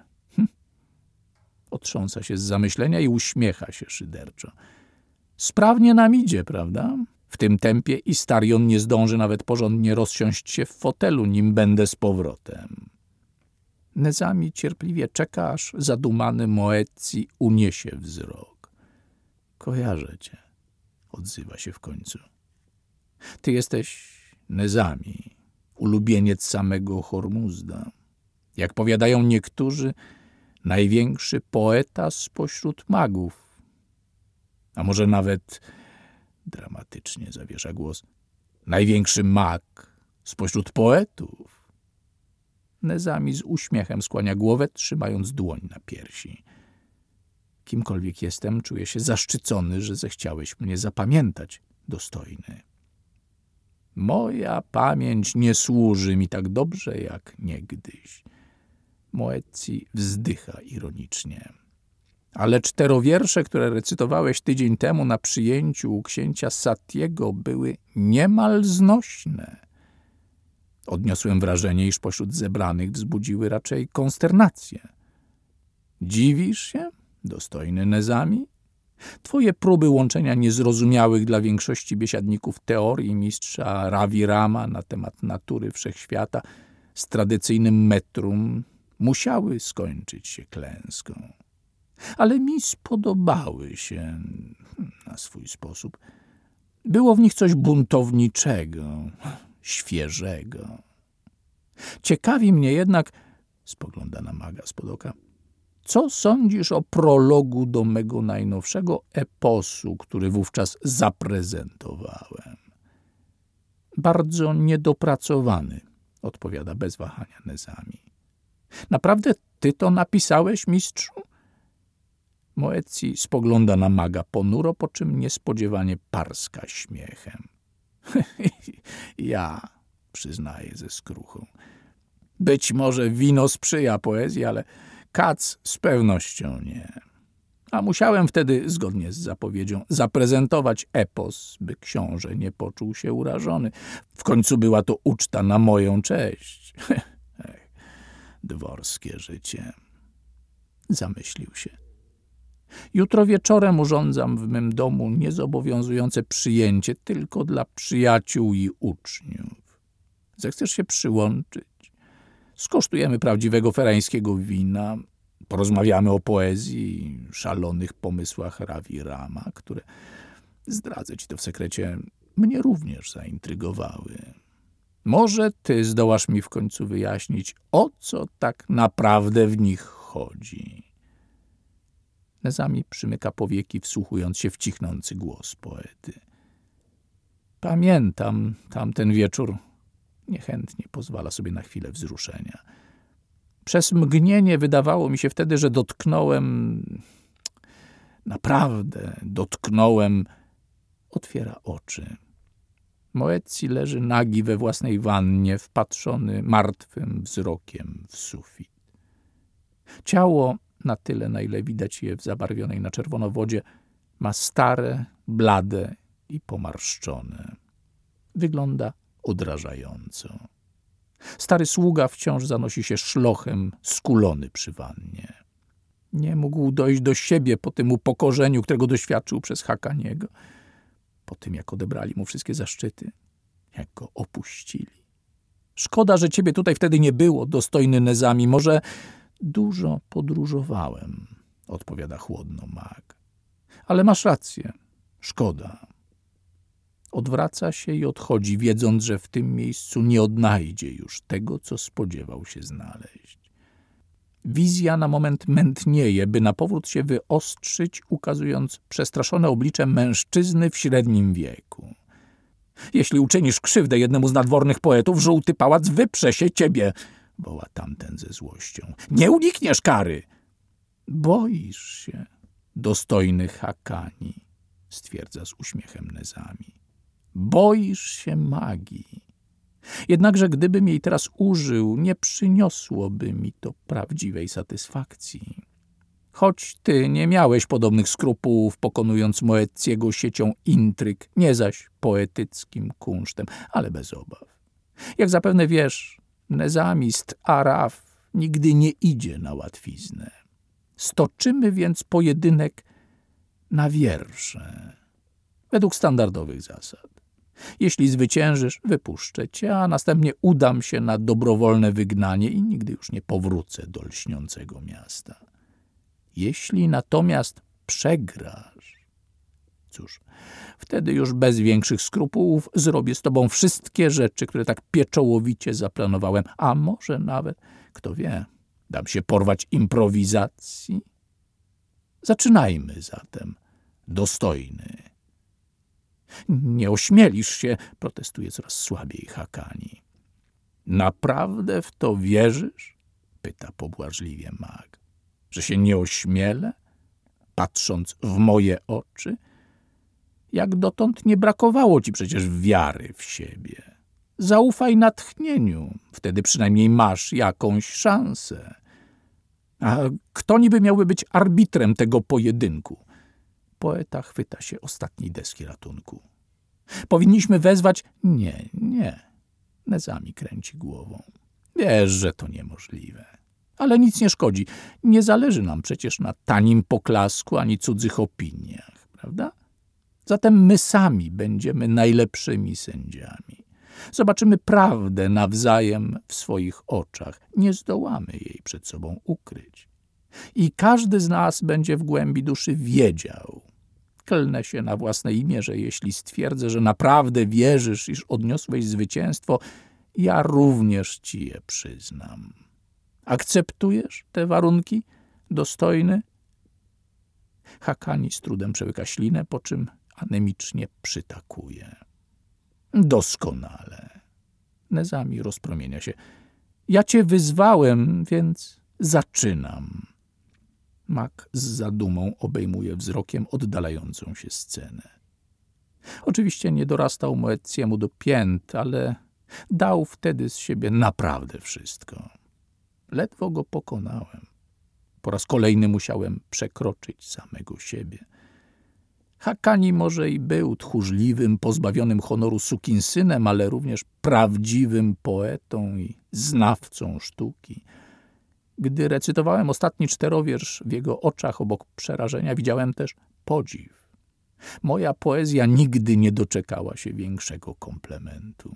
[SPEAKER 1] Otrząsa się z zamyślenia i uśmiecha się szyderczo. Sprawnie nam idzie, prawda? W tym tempie Istarion nie zdąży nawet porządnie rozsiąść się w fotelu, nim będę z powrotem. Nezami cierpliwie czeka, aż zadumany Moetzi uniesie wzrok. Kojarzę cię, odzywa się w końcu. Ty jesteś Nezami, ulubieniec samego Hormuzda. Jak powiadają niektórzy, największy poeta spośród magów. A może nawet, dramatycznie zawiesza głos, największy mag spośród poetów. Nezami z uśmiechem skłania głowę, trzymając dłoń na piersi. Kimkolwiek jestem, czuję się zaszczycony, że zechciałeś mnie zapamiętać, dostojny. Moja pamięć nie służy mi tak dobrze jak niegdyś. Moetzi wzdycha ironicznie. Ale 4 wiersze, które recytowałeś tydzień temu na przyjęciu u księcia Satiego, były niemal znośne. Odniosłem wrażenie, iż pośród zebranych wzbudziły raczej konsternację. Dziwisz się, dostojny Nezami? Twoje próby łączenia niezrozumiałych dla większości biesiadników teorii mistrza Ravi Rama na temat natury wszechświata z tradycyjnym metrum musiały skończyć się klęską. Ale mi spodobały się na swój sposób. Było w nich coś buntowniczego, świeżego. Ciekawi mnie jednak, spogląda na maga spod oka, co sądzisz o prologu do mego najnowszego eposu, który wówczas zaprezentowałem? Bardzo niedopracowany, odpowiada bez wahania Nezami. Naprawdę ty to napisałeś, mistrzu? Moetzi spogląda na maga ponuro, po czym niespodziewanie parska śmiechem. Ja, przyznaję ze skruchą. Być może wino sprzyja poezji, ale kac z pewnością nie. A musiałem wtedy, zgodnie z zapowiedzią, zaprezentować epos, by książę nie poczuł się urażony. W końcu była to uczta na moją cześć. Dworskie życie. Zamyślił się. Jutro wieczorem urządzam w mym domu niezobowiązujące przyjęcie tylko dla przyjaciół i uczniów. Zechcesz się przyłączyć? Skosztujemy prawdziwego ferańskiego wina, porozmawiamy o poezji i szalonych pomysłach Ravi Rama, które, zdradzę ci to w sekrecie, mnie również zaintrygowały. Może ty zdołasz mi w końcu wyjaśnić, o co tak naprawdę w nich chodzi. Nezami przymyka powieki, wsłuchując się w cichnący głos poety. Pamiętam tamten wieczór. Niechętnie pozwala sobie na chwilę wzruszenia. Przez mgnienie wydawało mi się wtedy, że naprawdę dotknąłem. Otwiera oczy. Moetzi leży nagi we własnej wannie, wpatrzony martwym wzrokiem w sufit. Ciało na tyle, na ile widać je w zabarwionej na czerwono wodzie, ma stare, blade i pomarszczone. Wygląda odrażająco. Stary sługa wciąż zanosi się szlochem, skulony przy wannie. Nie mógł dojść do siebie po tym upokorzeniu, którego doświadczył przez Hakaniego. Po tym, jak odebrali mu wszystkie zaszczyty, jak go opuścili. Szkoda, że ciebie tutaj wtedy nie było, dostojny Nezami. Może dużo podróżowałem, odpowiada chłodno mag. Ale masz rację, szkoda. Odwraca się i odchodzi, wiedząc, że w tym miejscu nie odnajdzie już tego, co spodziewał się znaleźć. Wizja na moment mętnieje, by na powrót się wyostrzyć, ukazując przestraszone oblicze mężczyzny w średnim wieku. Jeśli uczynisz krzywdę jednemu z nadwornych poetów, żółty pałac wyprze się ciebie, woła tamten ze złością. Nie unikniesz kary. Boisz się, dostojny Hakani, stwierdza z uśmiechem Nezami. Boisz się magii. Jednakże gdybym jej teraz użył, nie przyniosłoby mi to prawdziwej satysfakcji. Choć ty nie miałeś podobnych skrupułów, pokonując Moeckiego siecią intryg, nie zaś poetyckim kunsztem, ale bez obaw. Jak zapewne wiesz, Nezamist Araf nigdy nie idzie na łatwiznę. Stoczymy więc pojedynek na wiersze, według standardowych zasad. Jeśli zwyciężysz, wypuszczę cię, a następnie udam się na dobrowolne wygnanie i nigdy już nie powrócę do lśniącego miasta. Jeśli natomiast przegrasz, cóż, wtedy już bez większych skrupułów zrobię z tobą wszystkie rzeczy, które tak pieczołowicie zaplanowałem, a może nawet, kto wie, dam się porwać improwizacji. Zaczynajmy zatem, dostojny. Nie ośmielisz się, protestuje coraz słabiej Hakani. Naprawdę w to wierzysz? Pyta pobłażliwie mag. Że się nie ośmielę, patrząc w moje oczy? Jak dotąd nie brakowało ci przecież wiary w siebie. Zaufaj natchnieniu, wtedy przynajmniej masz jakąś szansę. A kto niby miałby być arbitrem tego pojedynku? Poeta chwyta się ostatniej deski ratunku. Powinniśmy wezwać... Nie. Nezami kręci głową. Wiesz, że to niemożliwe. Ale nic nie szkodzi. Nie zależy nam przecież na tanim poklasku ani cudzych opiniach, prawda? Zatem my sami będziemy najlepszymi sędziami. Zobaczymy prawdę nawzajem w swoich oczach. Nie zdołamy jej przed sobą ukryć. I każdy z nas będzie w głębi duszy wiedział. Klnę się na własne imię, że jeśli stwierdzę, że naprawdę wierzysz, iż odniosłeś zwycięstwo, ja również ci je przyznam. Akceptujesz te warunki, dostojny? Hakani z trudem przełyka ślinę, po czym anemicznie przytakuje. Doskonale. Nezami rozpromienia się. Ja cię wyzwałem, więc zaczynam. Mag z zadumą obejmuje wzrokiem oddalającą się scenę. Oczywiście nie dorastał Moeckiemu do pięt, ale dał wtedy z siebie naprawdę wszystko. Ledwo go pokonałem. Po raz kolejny musiałem przekroczyć samego siebie. Hakani może i był tchórzliwym, pozbawionym honoru sukinsynem, ale również prawdziwym poetą i znawcą sztuki. Gdy recytowałem ostatni czterowiersz, w jego oczach obok przerażenia widziałem też podziw. Moja poezja nigdy nie doczekała się większego komplementu.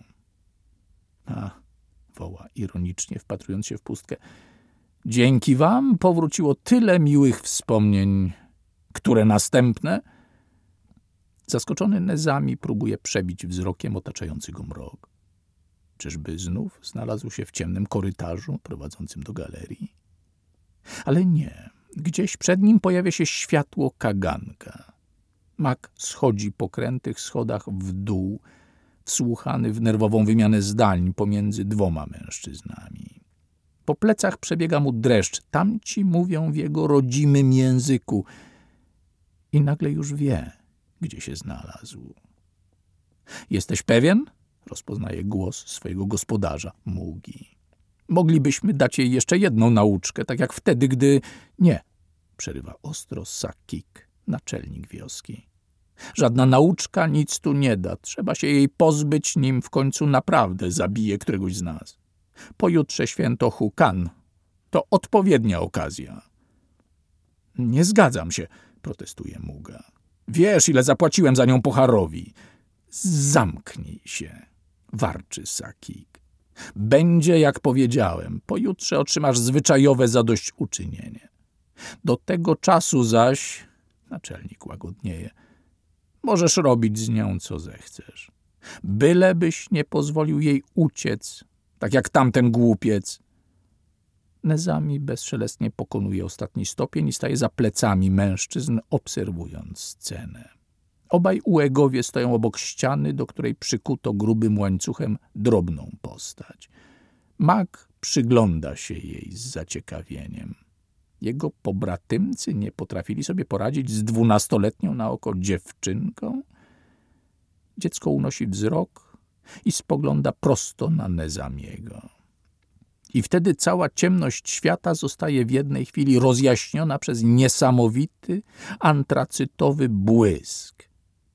[SPEAKER 1] Woła ironicznie, wpatrując się w pustkę. Dzięki wam powróciło tyle miłych wspomnień, które następne... Zaskoczony Nezami próbuje przebić wzrokiem otaczający go mrok. Czyżby znów znalazł się w ciemnym korytarzu prowadzącym do galerii? Ale nie. Gdzieś przed nim pojawia się światło kaganka. Mag schodzi po krętych schodach w dół, wsłuchany w nerwową wymianę zdań pomiędzy dwoma mężczyznami. Po plecach przebiega mu dreszcz. Tamci mówią w jego rodzimym języku. I nagle już wie, gdzie się znalazł. Jesteś pewien? Rozpoznaje głos swojego gospodarza, Mugi. Moglibyśmy dać jej jeszcze jedną nauczkę, tak jak wtedy, gdy... Nie, przerywa ostro Sakik, naczelnik wioski. Żadna nauczka nic tu nie da. Trzeba się jej pozbyć, nim w końcu naprawdę zabije któregoś z nas. Pojutrze święto Hukan. To odpowiednia okazja. Nie zgadzam się, protestuje Muga. Wiesz, ile zapłaciłem za nią Pocharowi. Zamknij się, warczy Sakik. Będzie, jak powiedziałem. Pojutrze otrzymasz zwyczajowe zadośćuczynienie. Do tego czasu zaś, naczelnik łagodnieje, możesz robić z nią, co zechcesz. Bylebyś nie pozwolił jej uciec, tak jak tamten głupiec. Nezami bezszelestnie pokonuje ostatni stopień i staje za plecami mężczyzn, obserwując scenę. Obaj uegowie stoją obok ściany, do której przykuto grubym łańcuchem drobną postać. Mag przygląda się jej z zaciekawieniem. Jego pobratymcy nie potrafili sobie poradzić z 12-letnią na oko dziewczynką? Dziecko unosi wzrok i spogląda prosto na Nezamiego. I wtedy cała ciemność świata zostaje w jednej chwili rozjaśniona przez niesamowity, antracytowy błysk.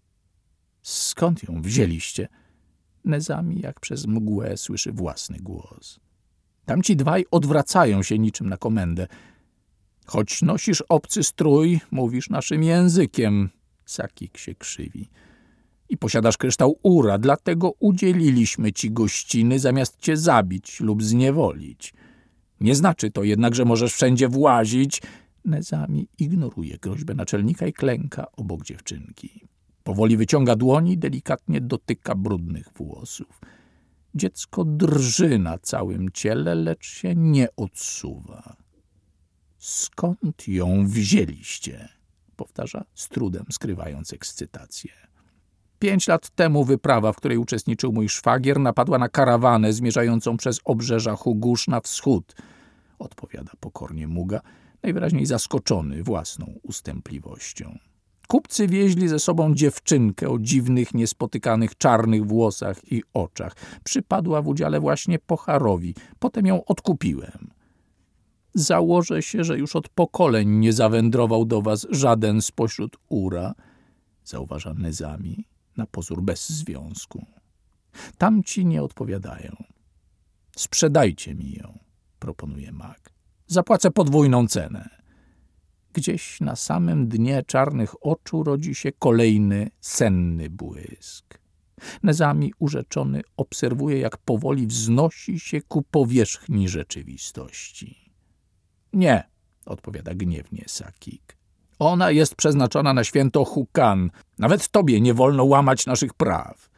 [SPEAKER 1] Skąd ją wzięliście? Nezami jak przez mgłę słyszy własny głos. Tamci dwaj odwracają się niczym na komendę. Choć nosisz obcy strój, mówisz naszym językiem. Sakik się krzywi. I posiadasz kryształ Ura, dlatego udzieliliśmy ci gościny, zamiast cię zabić lub zniewolić. Nie znaczy to jednak, że możesz wszędzie włazić. Nezami ignoruje groźbę naczelnika i klęka obok dziewczynki. Powoli wyciąga dłoni i delikatnie dotyka brudnych włosów. Dziecko drży na całym ciele, lecz się nie odsuwa. Skąd ją wzięliście? Powtarza z trudem, skrywając ekscytację. 5 lat temu wyprawa, w której uczestniczył mój szwagier, napadła na karawanę zmierzającą przez obrzeża Hugusz na wschód, odpowiada pokornie Muga, najwyraźniej zaskoczony własną ustępliwością. Kupcy wieźli ze sobą dziewczynkę o dziwnych, niespotykanych czarnych włosach i oczach. Przypadła w udziale właśnie Pocharowi. Potem ją odkupiłem. Założę się, że już od pokoleń nie zawędrował do was żaden spośród Ura, zauważa Nezami, na pozór bez związku. Tamci nie odpowiadają. Sprzedajcie mi ją, proponuje mag. Zapłacę podwójną cenę. Gdzieś na samym dnie czarnych oczu rodzi się kolejny senny błysk. Nezami urzeczony obserwuje, jak powoli wznosi się ku powierzchni rzeczywistości. Nie, odpowiada gniewnie Sakik. Ona jest przeznaczona na święto Hukan. Nawet tobie nie wolno łamać naszych praw.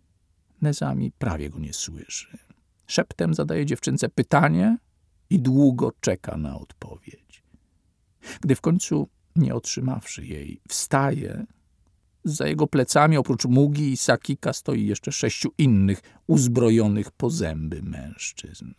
[SPEAKER 1] Nezami prawie go nie słyszy. Szeptem zadaje dziewczynce pytanie i długo czeka na odpowiedź. Gdy w końcu, nie otrzymawszy jej, wstaje, za jego plecami oprócz Mugi i Sakika stoi jeszcze 6 innych, uzbrojonych po zęby mężczyzn.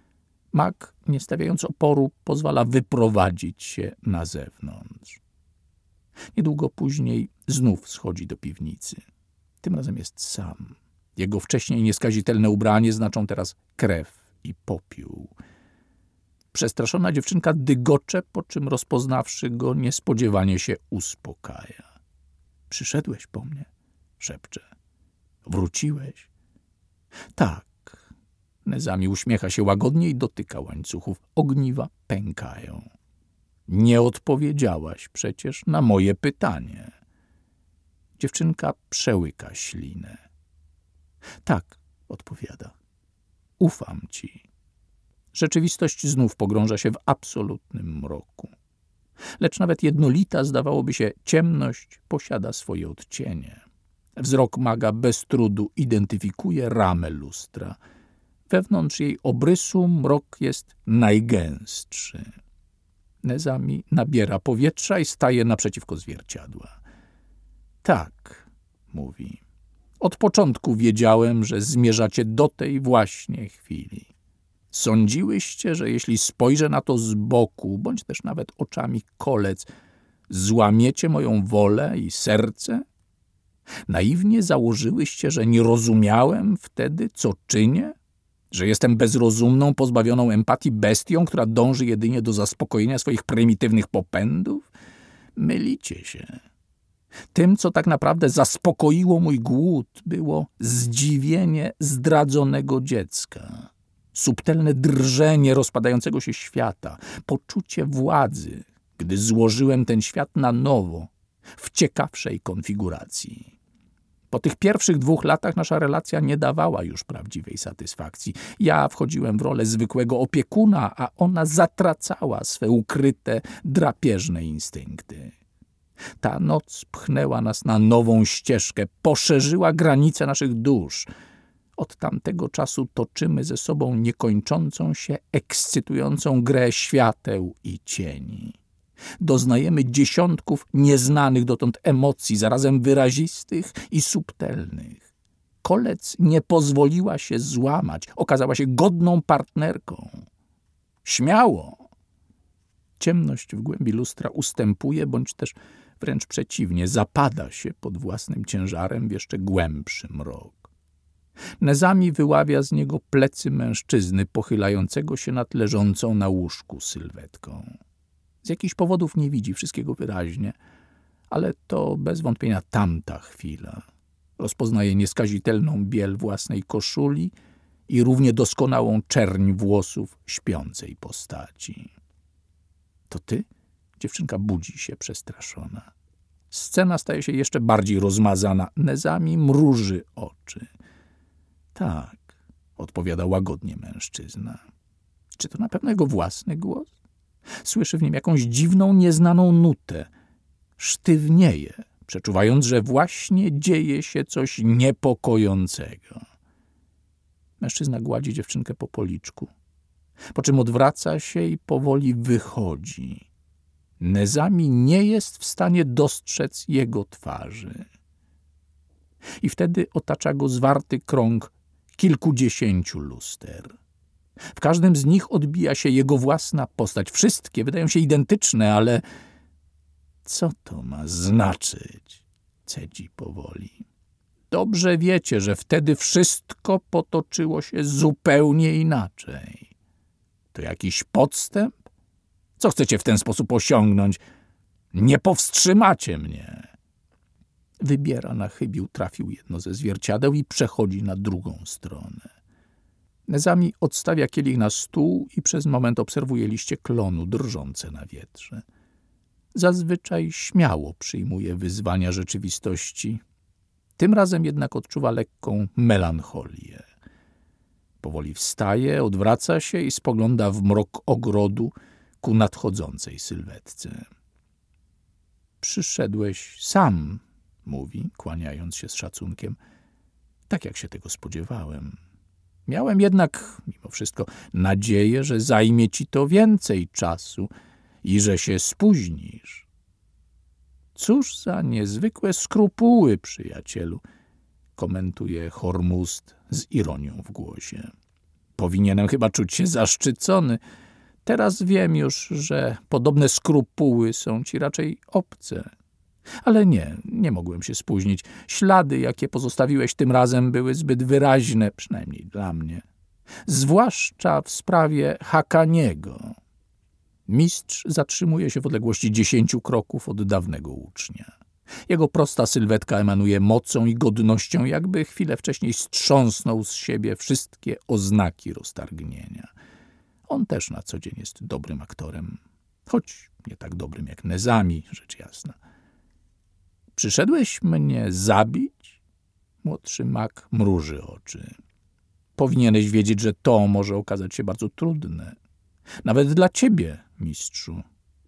[SPEAKER 1] Mag, nie stawiając oporu, pozwala wyprowadzić się na zewnątrz. Niedługo później znów schodzi do piwnicy. Tym razem jest sam. Jego wcześniej nieskazitelne ubranie znaczą teraz krew i popiół. Przestraszona dziewczynka dygocze, po czym rozpoznawszy go, niespodziewanie się uspokaja. Przyszedłeś po mnie, szepcze. Wróciłeś? Tak. Nezami uśmiecha się łagodnie i dotyka łańcuchów. Ogniwa pękają. Nie odpowiedziałaś przecież na moje pytanie. Dziewczynka przełyka ślinę. Tak, odpowiada. Ufam ci. Rzeczywistość znów pogrąża się w absolutnym mroku. Lecz nawet jednolita, zdawałoby się, ciemność posiada swoje odcienie. Wzrok maga bez trudu identyfikuje ramę lustra. Wewnątrz jej obrysu mrok jest najgęstszy. Nezami nabiera powietrza i staje naprzeciwko zwierciadła. Tak, mówi. Od początku wiedziałem, że zmierzacie do tej właśnie chwili. Sądziłyście, że jeśli spojrzę na to z boku, bądź też nawet oczami kolec, złamiecie moją wolę i serce? Naiwnie założyłyście, że nie rozumiałem wtedy, co czynię? Że jestem bezrozumną, pozbawioną empatii bestią, która dąży jedynie do zaspokojenia swoich prymitywnych popędów? Mylicie się. Tym, co tak naprawdę zaspokoiło mój głód, było zdziwienie zdradzonego dziecka, subtelne drżenie rozpadającego się świata, poczucie władzy, gdy złożyłem ten świat na nowo, w ciekawszej konfiguracji. Po tych pierwszych 2 latach nasza relacja nie dawała już prawdziwej satysfakcji. Ja wchodziłem w rolę zwykłego opiekuna, a ona zatracała swe ukryte, drapieżne instynkty. Ta noc pchnęła nas na nową ścieżkę, poszerzyła granice naszych dusz. Od tamtego czasu toczymy ze sobą niekończącą się, ekscytującą grę świateł i cieni. Doznajemy dziesiątków nieznanych dotąd emocji, zarazem wyrazistych i subtelnych. Kolec nie pozwoliła się złamać, okazała się godną partnerką. Śmiało! Ciemność w głębi lustra ustępuje, bądź też wręcz przeciwnie, zapada się pod własnym ciężarem w jeszcze głębszy mrok. Nezami wyławia z niego plecy mężczyzny pochylającego się nad leżącą na łóżku sylwetką. Z jakichś powodów nie widzi wszystkiego wyraźnie, ale to bez wątpienia tamta chwila. Rozpoznaje nieskazitelną biel własnej koszuli i równie doskonałą czerń włosów śpiącej postaci. To ty? Dziewczynka budzi się przestraszona. Scena staje się jeszcze bardziej rozmazana. Nezami mruży oczy. Tak, odpowiada łagodnie mężczyzna. Czy to na pewno jego własny głos? Słyszy w nim jakąś dziwną, nieznaną nutę. Sztywnieje, przeczuwając, że właśnie dzieje się coś niepokojącego. Mężczyzna gładzi dziewczynkę po policzku, po czym odwraca się i powoli wychodzi. Nezami nie jest w stanie dostrzec jego twarzy. I wtedy otacza go zwarty krąg kilkudziesięciu luster. W każdym z nich odbija się jego własna postać. Wszystkie wydają się identyczne, ale co to ma znaczyć? Cedzi powoli. Dobrze wiecie, że wtedy wszystko potoczyło się zupełnie inaczej. To jakiś podstęp? Co chcecie w ten sposób osiągnąć? Nie powstrzymacie mnie. Wybiera na chybił, trafił jedno ze zwierciadeł i przechodzi na drugą stronę. Nezami odstawia kielich na stół i przez moment obserwuje liście klonu drżące na wietrze. Zazwyczaj śmiało przyjmuje wyzwania rzeczywistości. Tym razem jednak odczuwa lekką melancholię. Powoli wstaje, odwraca się i spogląda w mrok ogrodu ku nadchodzącej sylwetce. Przyszedłeś sam, mówi, kłaniając się z szacunkiem. Tak jak się tego spodziewałem. Miałem jednak, mimo wszystko, nadzieję, że zajmie ci to więcej czasu i że się spóźnisz. Cóż za niezwykłe skrupuły, przyjacielu, komentuje Hormuzd z ironią w głosie. Powinienem chyba czuć się zaszczycony. Teraz wiem już, że podobne skrupuły są ci raczej obce. Ale nie mogłem się spóźnić. Ślady, jakie pozostawiłeś tym razem, były zbyt wyraźne, przynajmniej dla mnie. Zwłaszcza w sprawie Hakaniego. Mistrz zatrzymuje się w odległości 10 kroków od dawnego ucznia. Jego prosta sylwetka emanuje mocą i godnością, jakby chwilę wcześniej strząsnął z siebie wszystkie oznaki roztargnienia. On też na co dzień jest dobrym aktorem, choć nie tak dobrym jak Nezami, rzecz jasna. Przyszedłeś mnie zabić? Młodszy mag mruży oczy. Powinieneś wiedzieć, że to może okazać się bardzo trudne. Nawet dla ciebie, mistrzu.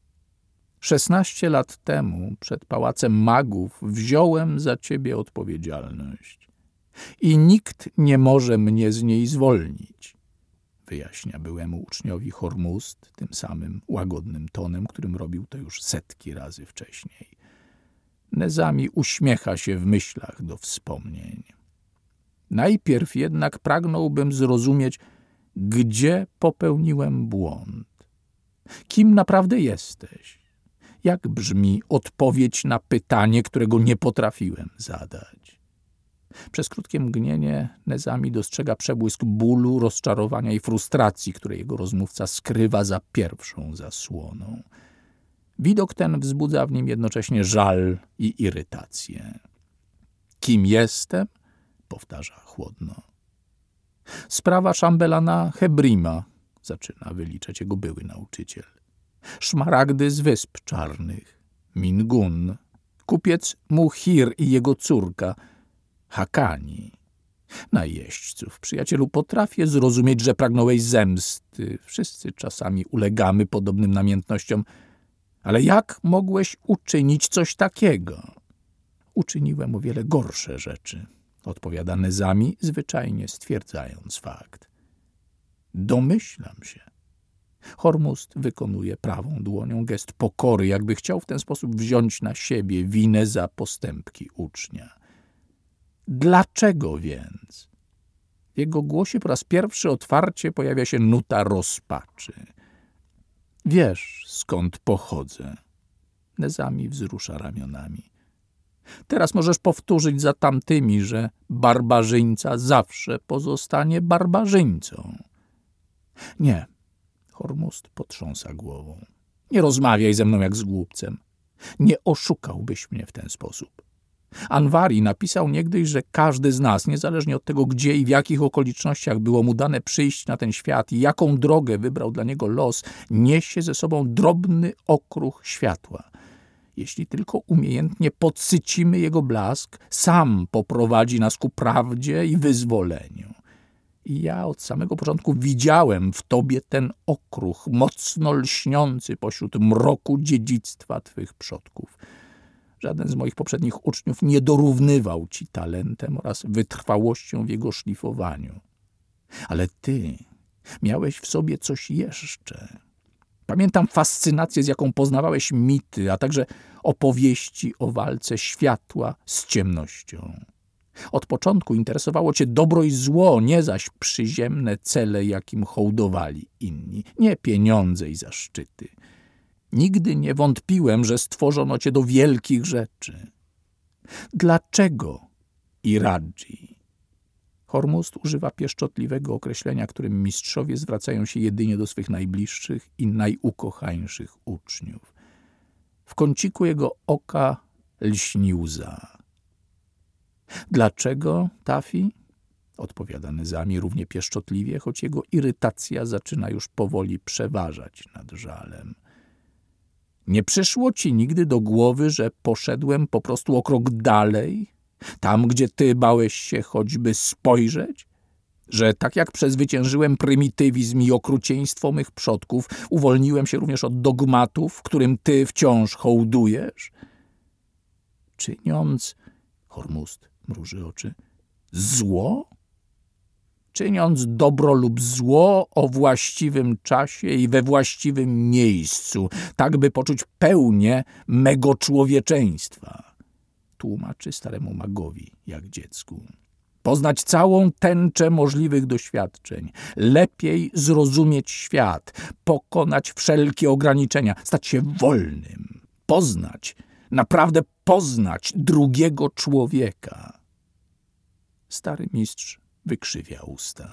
[SPEAKER 1] 16 lat temu przed Pałacem Magów wziąłem za ciebie odpowiedzialność. I nikt nie może mnie z niej zwolnić, wyjaśnia byłemu uczniowi Hormuzd tym samym łagodnym tonem, którym robił to już setki razy wcześniej. Nezami uśmiecha się w myślach do wspomnień. Najpierw jednak pragnąłbym zrozumieć, gdzie popełniłem błąd. Kim naprawdę jesteś? Jak brzmi odpowiedź na pytanie, którego nie potrafiłem zadać? Przez krótkie mgnienie Nezami dostrzega przebłysk bólu, rozczarowania i frustracji, które jego rozmówca skrywa za pierwszą zasłoną. Widok ten wzbudza w nim jednocześnie żal i irytację. Kim jestem? Powtarza chłodno. Sprawa szambelana Hebrima, zaczyna wyliczać jego były nauczyciel. Szmaragdy z Wysp Czarnych, Mingun, kupiec Muhir i jego córka, Hakani. Najeźdźców, przyjacielu, potrafię zrozumieć, że pragnąłeś zemsty. Wszyscy czasami ulegamy podobnym namiętnościom. Ale jak mogłeś uczynić coś takiego? Uczyniłem o wiele gorsze rzeczy, odpowiada Nezami, zwyczajnie stwierdzając fakt. Domyślam się. Hormuzd wykonuje prawą dłonią gest pokory, jakby chciał w ten sposób wziąć na siebie winę za postępki ucznia. Dlaczego więc? W jego głosie po raz pierwszy otwarcie pojawia się nuta rozpaczy. Wiesz, skąd pochodzę. Nezami wzrusza ramionami. Teraz możesz powtórzyć za tamtymi, że barbarzyńca zawsze pozostanie barbarzyńcą. Nie. Hormuzd potrząsa głową. Nie rozmawiaj ze mną jak z głupcem. Nie oszukałbyś mnie w ten sposób. Anwari napisał niegdyś, że każdy z nas, niezależnie od tego, gdzie i w jakich okolicznościach było mu dane przyjść na ten świat i jaką drogę wybrał dla niego los, niesie ze sobą drobny okruch światła. Jeśli tylko umiejętnie podsycimy jego blask, sam poprowadzi nas ku prawdzie i wyzwoleniu. I ja od samego początku widziałem w tobie ten okruch, mocno lśniący pośród mroku dziedzictwa twych przodków. Żaden z moich poprzednich uczniów nie dorównywał ci talentem oraz wytrwałością w jego szlifowaniu. Ale ty miałeś w sobie coś jeszcze. Pamiętam fascynację, z jaką poznawałeś mity, a także opowieści o walce światła z ciemnością. Od początku interesowało cię dobro i zło, nie zaś przyziemne cele, jakim hołdowali inni, nie pieniądze i zaszczyty. Nigdy nie wątpiłem, że stworzono cię do wielkich rzeczy. Dlaczego Iradzi? Hormuzd używa pieszczotliwego określenia, którym mistrzowie zwracają się jedynie do swych najbliższych i najukochańszych uczniów. W kąciku jego oka lśni łza. Dlaczego, Tafi? Odpowiada Nezami równie pieszczotliwie, choć jego irytacja zaczyna już powoli przeważać nad żalem. Nie przyszło ci nigdy do głowy, że poszedłem po prostu o krok dalej, tam, gdzie ty bałeś się choćby spojrzeć? Że tak jak przezwyciężyłem prymitywizm i okrucieństwo mych przodków, uwolniłem się również od dogmatów, którym ty wciąż hołdujesz? Czyniąc, Hormuzd mruży oczy, zło? Czyniąc dobro lub zło o właściwym czasie i we właściwym miejscu, tak by poczuć pełnię mego człowieczeństwa, tłumaczy staremu magowi jak dziecku. Poznać całą tęczę możliwych doświadczeń, lepiej zrozumieć świat, pokonać wszelkie ograniczenia, stać się wolnym, poznać, naprawdę poznać drugiego człowieka. Stary mistrz wykrzywia usta.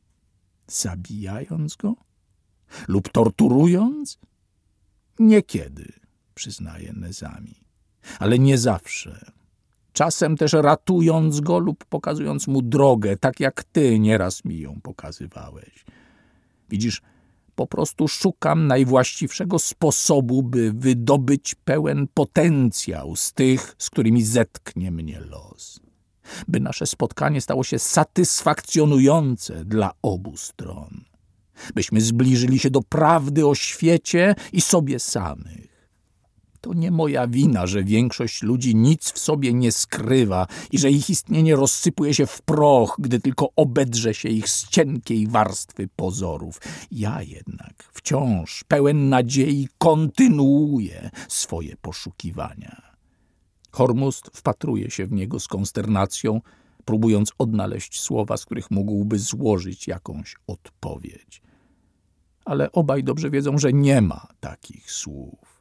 [SPEAKER 1] Zabijając go? Lub torturując? Niekiedy, przyznaje Nezami, ale nie zawsze. Czasem też ratując go lub pokazując mu drogę, tak jak ty nieraz mi ją pokazywałeś. Widzisz, po prostu szukam najwłaściwszego sposobu, by wydobyć pełen potencjał z tych, z którymi zetknie mnie los. By nasze spotkanie stało się satysfakcjonujące dla obu stron. Byśmy zbliżyli się do prawdy o świecie i sobie samych. To nie moja wina, że większość ludzi nic w sobie nie skrywa i że ich istnienie rozsypuje się w proch, gdy tylko obedrze się ich z cienkiej warstwy pozorów. Ja jednak wciąż pełen nadziei kontynuuję swoje poszukiwania. Hormuzd wpatruje się w niego z konsternacją, próbując odnaleźć słowa, z których mógłby złożyć jakąś odpowiedź. Ale obaj dobrze wiedzą, że nie ma takich słów.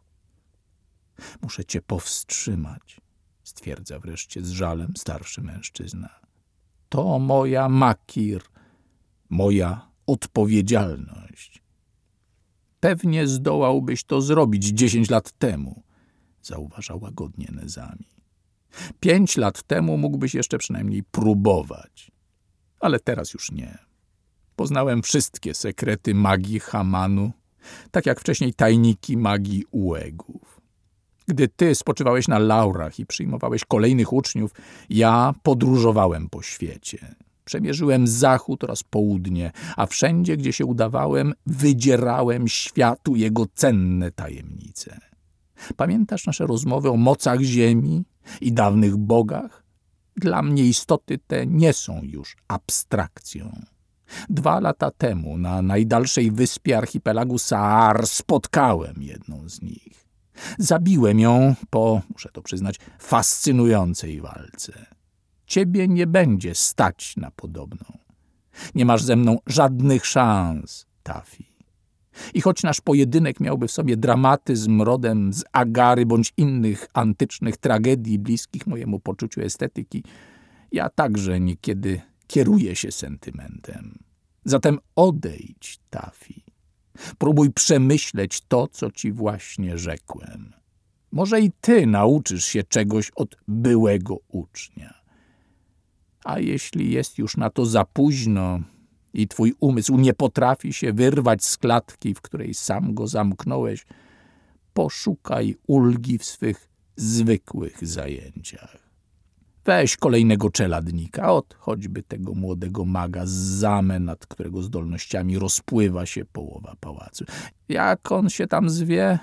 [SPEAKER 1] Muszę cię powstrzymać, stwierdza wreszcie z żalem starszy mężczyzna. To moja Makir, moja odpowiedzialność. Pewnie zdołałbyś to zrobić 10 lat temu, zauważa łagodnie Nezami. 5 lat temu mógłbyś jeszcze przynajmniej próbować, ale teraz już nie. Poznałem wszystkie sekrety magii Hamanu, tak jak wcześniej tajniki magii Uegów. Gdy ty spoczywałeś na laurach i przyjmowałeś kolejnych uczniów, ja podróżowałem po świecie. Przemierzyłem zachód oraz południe, a wszędzie, gdzie się udawałem, wydzierałem światu jego cenne tajemnice. Pamiętasz nasze rozmowy o mocach ziemi i dawnych bogach? Dla mnie istoty te nie są już abstrakcją. 2 lata temu na najdalszej wyspie archipelagu Saar spotkałem jedną z nich. Zabiłem ją po, muszę to przyznać, fascynującej walce. Ciebie nie będzie stać na podobną. Nie masz ze mną żadnych szans, Tafi. I choć nasz pojedynek miałby w sobie dramatyzm rodem z Agary bądź innych antycznych tragedii bliskich mojemu poczuciu estetyki, ja także niekiedy kieruję się sentymentem. Zatem odejdź, Tafi. Próbuj przemyśleć to, co ci właśnie rzekłem. Może i ty nauczysz się czegoś od byłego ucznia. A jeśli jest już na to za późno i twój umysł nie potrafi się wyrwać z klatki, w której sam go zamknąłeś, poszukaj ulgi w swych zwykłych zajęciach. Weź kolejnego czeladnika, od choćby tego młodego maga z Zame, nad którego zdolnościami rozpływa się połowa pałacu. Jak on się tam zwie?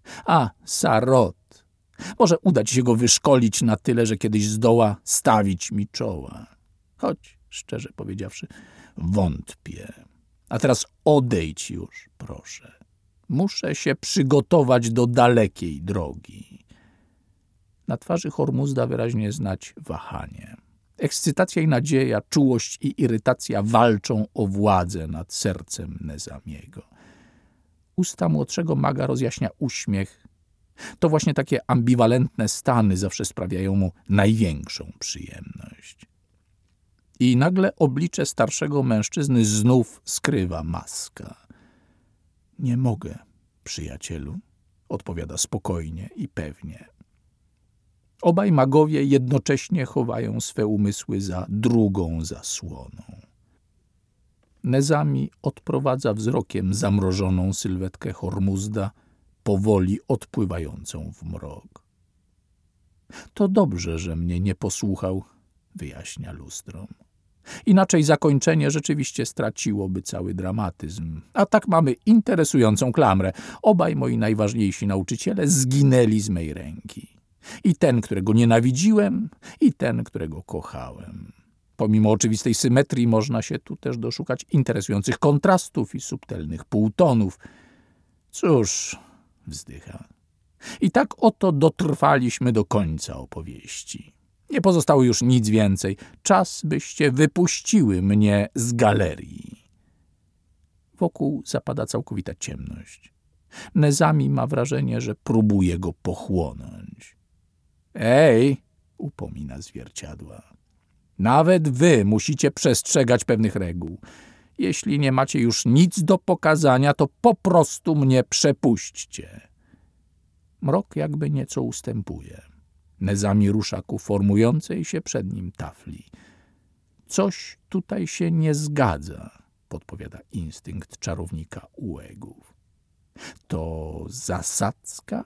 [SPEAKER 1] Sarot. Może uda ci się go wyszkolić na tyle, że kiedyś zdoła stawić mi czoła. Choć, szczerze powiedziawszy, wątpię. A teraz odejdź już, proszę. Muszę się przygotować do dalekiej drogi. Na twarzy Hormuzda wyraźnie znać wahanie. Ekscytacja i nadzieja, czułość i irytacja walczą o władzę nad sercem Nezamiego. Usta młodszego maga rozjaśnia uśmiech. To właśnie takie ambiwalentne stany zawsze sprawiają mu największą przyjemność. I nagle oblicze starszego mężczyzny znów skrywa maska. Nie mogę, przyjacielu, odpowiada spokojnie i pewnie. Obaj magowie jednocześnie chowają swe umysły za drugą zasłoną. Nezami odprowadza wzrokiem zamrożoną sylwetkę Hormuzda, powoli odpływającą w mrok. To dobrze, że mnie nie posłuchał, wyjaśnia lustrom. Inaczej zakończenie rzeczywiście straciłoby cały dramatyzm. A tak mamy interesującą klamrę. Obaj moi najważniejsi nauczyciele zginęli z mej ręki. I ten, którego nienawidziłem, i ten, którego kochałem. Pomimo oczywistej symetrii można się tu też doszukać interesujących kontrastów i subtelnych półtonów. Cóż, wzdycha. I tak oto dotrwaliśmy do końca opowieści. Nie pozostało już nic więcej. Czas, byście wypuściły mnie z galerii. Wokół zapada całkowita ciemność. Nezami ma wrażenie, że próbuje go pochłonąć. Ej, upomina zwierciadła. Nawet wy musicie przestrzegać pewnych reguł. Jeśli nie macie już nic do pokazania, to po prostu mnie przepuśćcie. Mrok jakby nieco ustępuje. Nezami rusza ku formującej się przed nim tafli. Coś tutaj się nie zgadza, podpowiada instynkt czarownika Uegów. To zasadzka?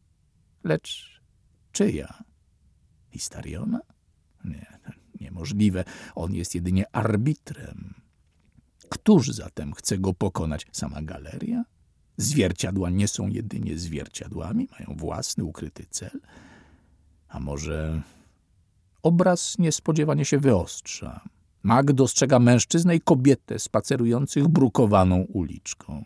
[SPEAKER 1] Lecz czyja? Histariona? Nie, niemożliwe. On jest jedynie arbitrem. Któż zatem chce go pokonać? Sama galeria? Zwierciadła nie są jedynie zwierciadłami, mają własny, ukryty cel. A może obraz niespodziewanie się wyostrza. Mag dostrzega mężczyznę i kobietę spacerujących brukowaną uliczką.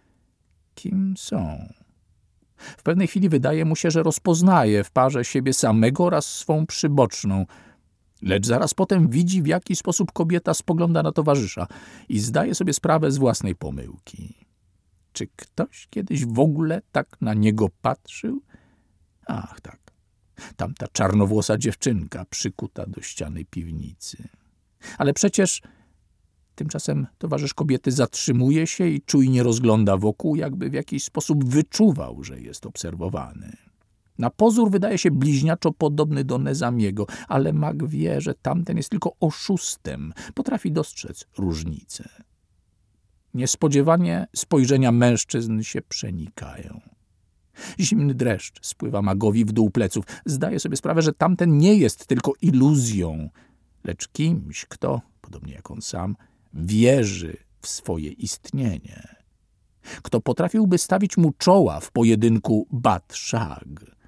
[SPEAKER 1] Kim są? W pewnej chwili wydaje mu się, że rozpoznaje w parze siebie samego oraz swą przyboczną, lecz zaraz potem widzi, w jaki sposób kobieta spogląda na towarzysza i zdaje sobie sprawę z własnej pomyłki. Czy ktoś kiedyś w ogóle tak na niego patrzył? Ach, tak. Tamta czarnowłosa dziewczynka przykuta do ściany piwnicy. Ale przecież tymczasem towarzysz kobiety zatrzymuje się i czujnie rozgląda wokół, jakby w jakiś sposób wyczuwał, że jest obserwowany. Na pozór wydaje się bliźniaczo podobny do Nezamiego, ale mag wie, że tamten jest tylko oszustem. Potrafi dostrzec różnicę. Niespodziewanie spojrzenia mężczyzn się przenikają. Zimny dreszcz spływa magowi w dół pleców. Zdaje sobie sprawę, że tamten nie jest tylko iluzją, lecz kimś, kto, podobnie jak on sam, wierzy w swoje istnienie. Kto potrafiłby stawić mu czoła w pojedynku Bat-Shag.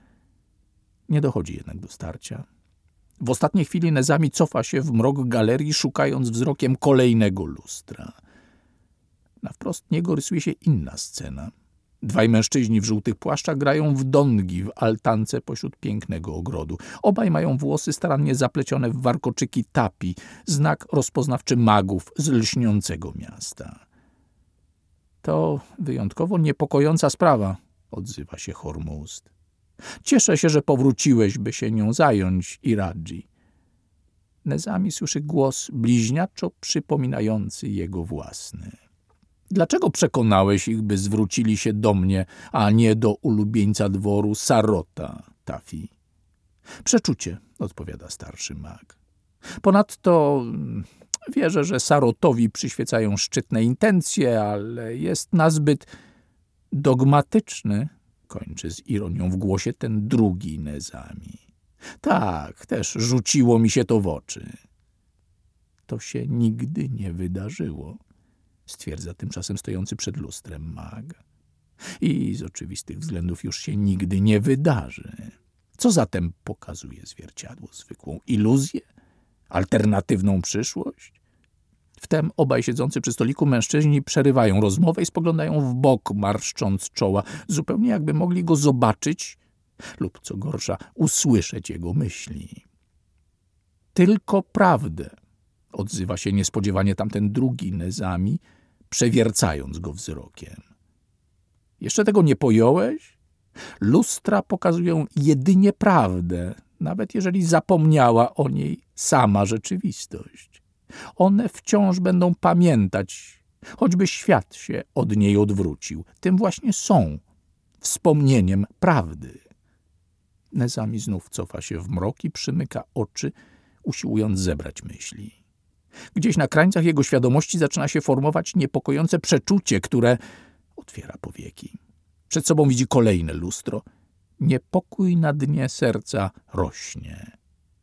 [SPEAKER 1] Nie dochodzi jednak do starcia. W ostatniej chwili Nezami cofa się w mrok galerii, szukając wzrokiem kolejnego lustra. Na wprost niego rysuje się inna scena. Dwaj mężczyźni w żółtych płaszczach grają w dongi w altance pośród pięknego ogrodu. Obaj mają włosy starannie zaplecione w warkoczyki tapi, znak rozpoznawczy magów z lśniącego miasta. To wyjątkowo niepokojąca sprawa, odzywa się Hormuzd. Cieszę się, że powróciłeś, by się nią zająć, Iradzi. Nezami słyszy głos bliźniaczo przypominający jego własny. Dlaczego przekonałeś ich, by zwrócili się do mnie, a nie do ulubieńca dworu Sarota, Tafi? Przeczucie, odpowiada starszy mag. Ponadto wierzę, że Sarotowi przyświecają szczytne intencje, ale jest nazbyt dogmatyczny, kończy z ironią w głosie ten drugi Nezami. Tak, też rzuciło mi się to w oczy. To się nigdy nie wydarzyło, stwierdza tymczasem stojący przed lustrem mag. I z oczywistych względów już się nigdy nie wydarzy. Co zatem pokazuje zwierciadło? Zwykłą iluzję? Alternatywną przyszłość? Wtem obaj siedzący przy stoliku mężczyźni przerywają rozmowę i spoglądają w bok, marszcząc czoła, zupełnie jakby mogli go zobaczyć lub, co gorsza, usłyszeć jego myśli. Tylko prawdę, odzywa się niespodziewanie tamten drugi Nezami, przewiercając go wzrokiem. Jeszcze tego nie pojąłeś? Lustra pokazują jedynie prawdę, nawet jeżeli zapomniała o niej sama rzeczywistość. One wciąż będą pamiętać, choćby świat się od niej odwrócił. Tym właśnie są wspomnieniem prawdy. Nezami znów cofa się w mrok i przymyka oczy, usiłując zebrać myśli. Gdzieś na krańcach jego świadomości zaczyna się formować niepokojące przeczucie, które otwiera powieki. Przed sobą widzi kolejne lustro. Niepokój na dnie serca rośnie.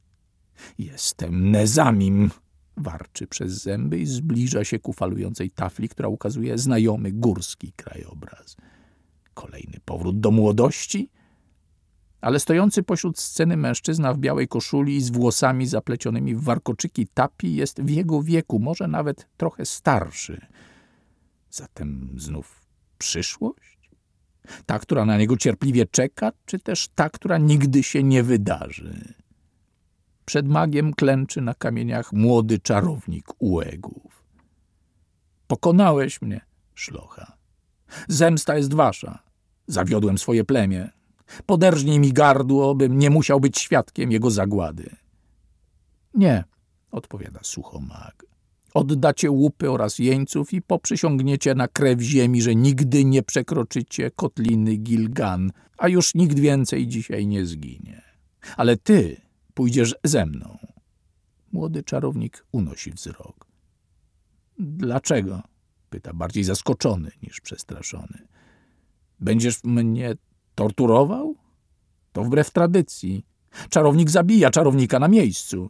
[SPEAKER 1] Jestem Nezamim, warczy przez zęby i zbliża się ku falującej tafli, która ukazuje znajomy górski krajobraz. Kolejny powrót do młodości? Ale stojący pośród sceny mężczyzna w białej koszuli i z włosami zaplecionymi w warkoczyki tapi jest w jego wieku, może nawet trochę starszy. Zatem znów przyszłość? Ta, która na niego cierpliwie czeka, czy też ta, która nigdy się nie wydarzy? Przed magiem klęczy na kamieniach młody czarownik Uegów. Pokonałeś mnie, szlocha. Zemsta jest wasza. Zawiodłem swoje plemię. Poderżnij mi gardło, bym nie musiał być świadkiem jego zagłady. Nie, odpowiada sucho mag. Oddacie łupy oraz jeńców i poprzysiągniecie na krew ziemi, że nigdy nie przekroczycie kotliny Gilgan, a już nikt więcej dzisiaj nie zginie. Ale ty pójdziesz ze mną. Młody czarownik unosi wzrok. Dlaczego? Pyta bardziej zaskoczony niż przestraszony. Będziesz mnie torturował? To wbrew tradycji. Czarownik zabija czarownika na miejscu.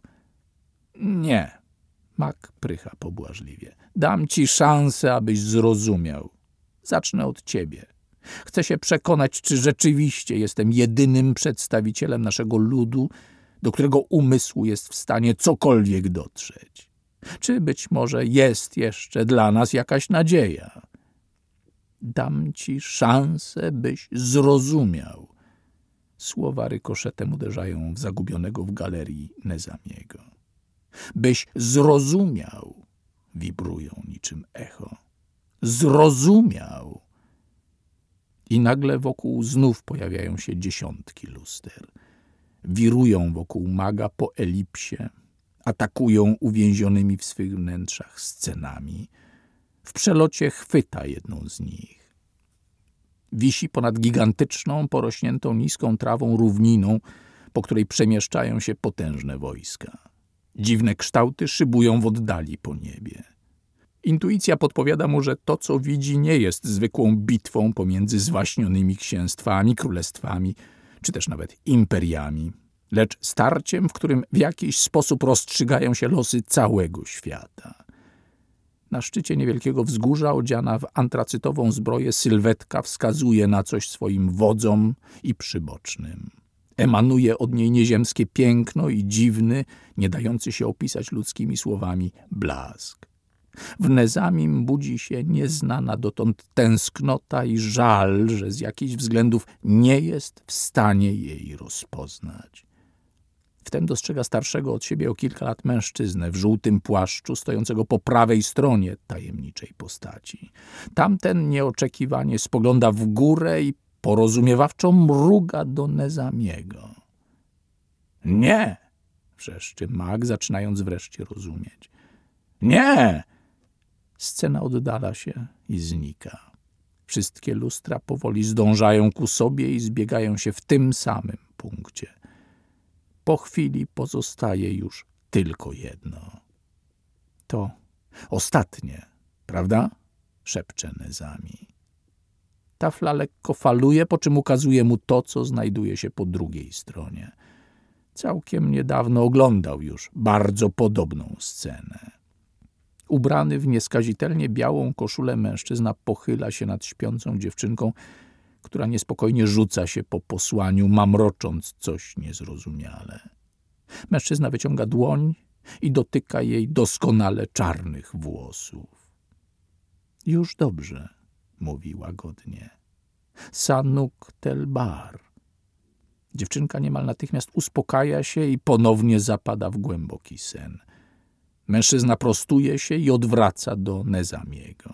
[SPEAKER 1] Nie. Mag prycha pobłażliwie. Dam ci szansę, abyś zrozumiał. Zacznę od ciebie. Chcę się przekonać, czy rzeczywiście jestem jedynym przedstawicielem naszego ludu, do którego umysłu jest w stanie cokolwiek dotrzeć. Czy być może jest jeszcze dla nas jakaś nadzieja? Dam ci szansę, byś zrozumiał. Słowa rykoszetem uderzają w zagubionego w galerii Nezamiego. Byś zrozumiał, wibrują niczym echo. Zrozumiał. I nagle wokół znów pojawiają się dziesiątki luster. Wirują wokół maga po elipsie, atakują uwięzionymi w swych wnętrzach scenami. W przelocie chwyta jedną z nich. Wisi ponad gigantyczną, porośniętą niską trawą równiną, po której przemieszczają się potężne wojska. Dziwne kształty szybują w oddali po niebie. Intuicja podpowiada mu, że to, co widzi, nie jest zwykłą bitwą pomiędzy zwaśnionymi księstwami, królestwami, czy też nawet imperiami, lecz starciem, w którym w jakiś sposób rozstrzygają się losy całego świata. Na szczycie niewielkiego wzgórza, odziana w antracytową zbroję, sylwetka wskazuje na coś swoim wodzom i przybocznym. Emanuje od niej nieziemskie piękno i dziwny, nie dający się opisać ludzkimi słowami, blask. W Nezamim budzi się nieznana dotąd tęsknota i żal, że z jakichś względów nie jest w stanie jej rozpoznać. Wtem dostrzega starszego od siebie o kilka lat mężczyznę w żółtym płaszczu, stojącego po prawej stronie tajemniczej postaci. Tamten nieoczekiwanie spogląda w górę i porozumiewawczo mruga do Nezamiego. Nie! Wrzeszczy mag, zaczynając wreszcie rozumieć. Nie! Scena oddala się i znika. Wszystkie lustra powoli zdążają ku sobie i zbiegają się w tym samym punkcie. Po chwili pozostaje już tylko jedno. To ostatnie, prawda? Szepcze Nezami. Tafla lekko faluje, po czym ukazuje mu to, co znajduje się po drugiej stronie. Całkiem niedawno oglądał już bardzo podobną scenę. Ubrany w nieskazitelnie białą koszulę mężczyzna pochyla się nad śpiącą dziewczynką, która niespokojnie rzuca się po posłaniu, mamrocząc coś niezrozumiale. Mężczyzna wyciąga dłoń i dotyka jej doskonale czarnych włosów. Już dobrze, mówi łagodnie. Sanuk Telbar. Dziewczynka niemal natychmiast uspokaja się i ponownie zapada w głęboki sen. Mężczyzna prostuje się i odwraca do Nezamiego.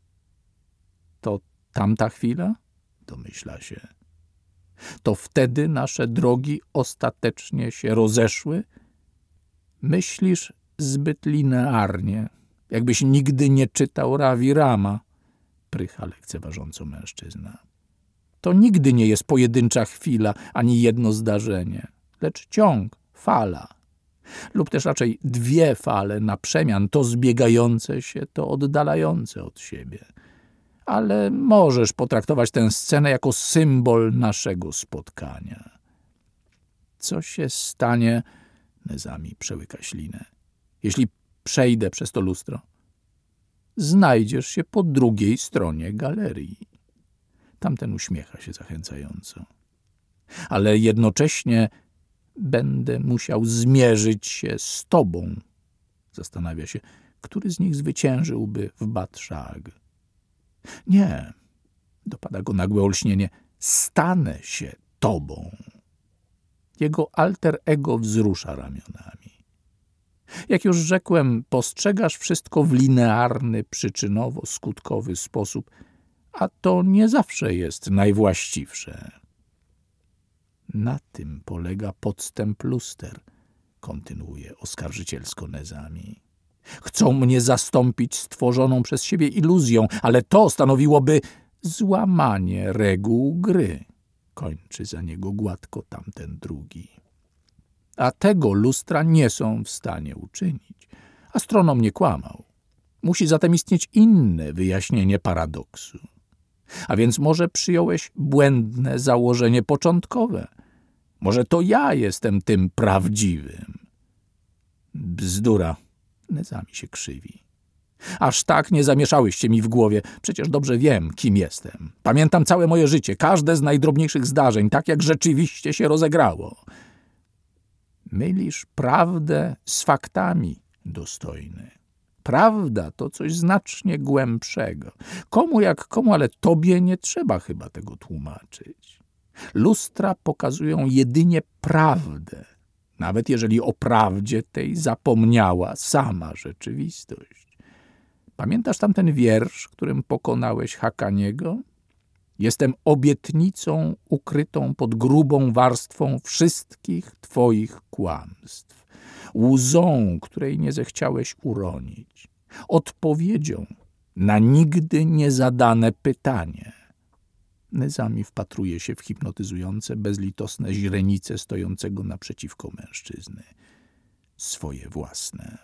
[SPEAKER 1] To tamta chwila? Domyśla się. To wtedy nasze drogi ostatecznie się rozeszły? Myślisz zbyt linearnie, jakbyś nigdy nie czytał Ravi Rama, prycha lekceważąco mężczyzna. To nigdy nie jest pojedyncza chwila, ani jedno zdarzenie, lecz ciąg, fala. Lub też raczej dwie fale na przemian, to zbiegające się, to oddalające od siebie. Ale możesz potraktować tę scenę jako symbol naszego spotkania. Co się stanie, Nezami przełyka ślinę, jeśli przejdę przez to lustro? Znajdziesz się po drugiej stronie galerii. Tamten uśmiecha się zachęcająco. Ale jednocześnie będę musiał zmierzyć się z tobą. Zastanawia się, który z nich zwyciężyłby w Bat-Shag. Nie, dopada go nagłe olśnienie, stanę się tobą. Jego alter ego wzrusza ramionami. Jak już rzekłem, postrzegasz wszystko w linearny, przyczynowo-skutkowy sposób, a to nie zawsze jest najwłaściwsze. Na tym polega podstęp luster, kontynuuje oskarżycielsko Nezami. Chcą mnie zastąpić stworzoną przez siebie iluzją, ale to stanowiłoby złamanie reguł gry. Kończy za niego gładko tamten drugi. A tego lustra nie są w stanie uczynić. Astronom nie kłamał. Musi zatem istnieć inne wyjaśnienie paradoksu. A więc może przyjąłeś błędne założenie początkowe. Może to ja jestem tym prawdziwym. Bzdura. Nezami się krzywi. Aż tak nie zamieszałyście mi w głowie. Przecież dobrze wiem, kim jestem. Pamiętam całe moje życie, każde z najdrobniejszych zdarzeń, tak jak rzeczywiście się rozegrało. Mylisz prawdę z faktami, dostojny. Prawda to coś znacznie głębszego. Komu jak komu, ale tobie nie trzeba chyba tego tłumaczyć. Lustra pokazują jedynie prawdę, nawet jeżeli o prawdzie tej zapomniała sama rzeczywistość. Pamiętasz tamten wiersz, którym pokonałeś Hakaniego? Jestem obietnicą ukrytą pod grubą warstwą wszystkich twoich kłamstw. łzą, której nie zechciałeś uronić, odpowiedzią na nigdy niezadane pytanie. Nezami wpatruje się w hipnotyzujące, bezlitosne źrenice stojącego naprzeciwko mężczyzny. Swoje własne.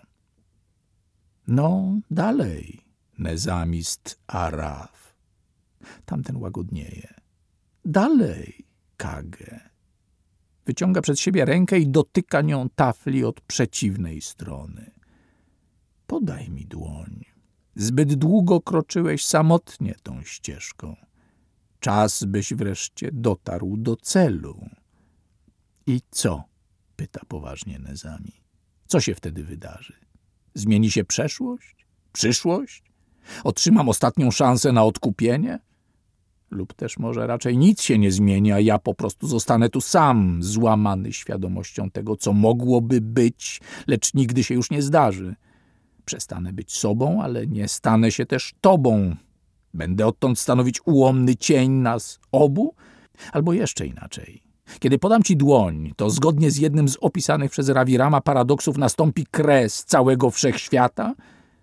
[SPEAKER 1] No, dalej, Nezamist Araf. Tamten łagodnieje. Dalej, Kage. Wyciąga przed siebie rękę i dotyka nią tafli od przeciwnej strony. Podaj mi dłoń. Zbyt długo kroczyłeś samotnie tą ścieżką. Czas, byś wreszcie dotarł do celu. I co? Pyta poważnie Nezami. Co się wtedy wydarzy? Zmieni się przeszłość? Przyszłość? Otrzymam ostatnią szansę na odkupienie? Lub też może raczej nic się nie zmieni, a ja po prostu zostanę tu sam, złamany świadomością tego, co mogłoby być, lecz nigdy się już nie zdarzy. Przestanę być sobą, ale nie stanę się też tobą. Będę odtąd stanowić ułomny cień nas obu? Albo jeszcze inaczej. Kiedy podam ci dłoń, to zgodnie z jednym z opisanych przez Ravirama paradoksów nastąpi kres całego wszechświata?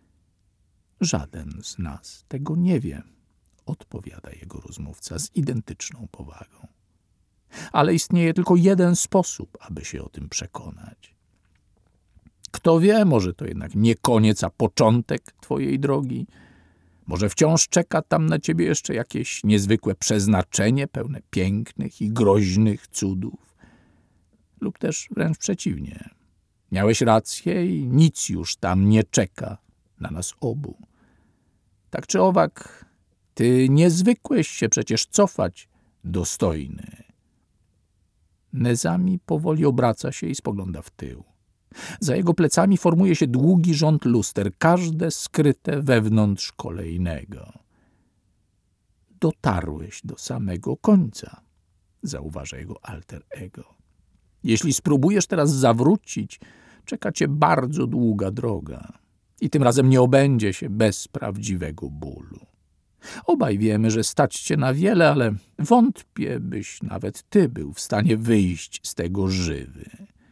[SPEAKER 1] Żaden z nas tego nie wie, odpowiada jego rozmówca z identyczną powagą. Ale istnieje tylko jeden sposób, aby się o tym przekonać. Kto wie, może to jednak nie koniec, a początek twojej drogi. Może wciąż czeka tam na ciebie jeszcze jakieś niezwykłe przeznaczenie, pełne pięknych i groźnych cudów. Lub też wręcz przeciwnie. Miałeś rację i nic już tam nie czeka na nas obu. Tak czy owak, ty nie zwykłeś się przecież cofać, dostojny. Nezami powoli obraca się i spogląda w tył. Za jego plecami formuje się długi rząd luster, każde skryte wewnątrz kolejnego. Dotarłeś do samego końca, zauważa jego alter ego. Jeśli spróbujesz teraz zawrócić, czeka cię bardzo długa droga i tym razem nie obędzie się bez prawdziwego bólu. Obaj wiemy, że stać cię na wiele, ale wątpię, byś nawet ty był w stanie wyjść z tego żywy.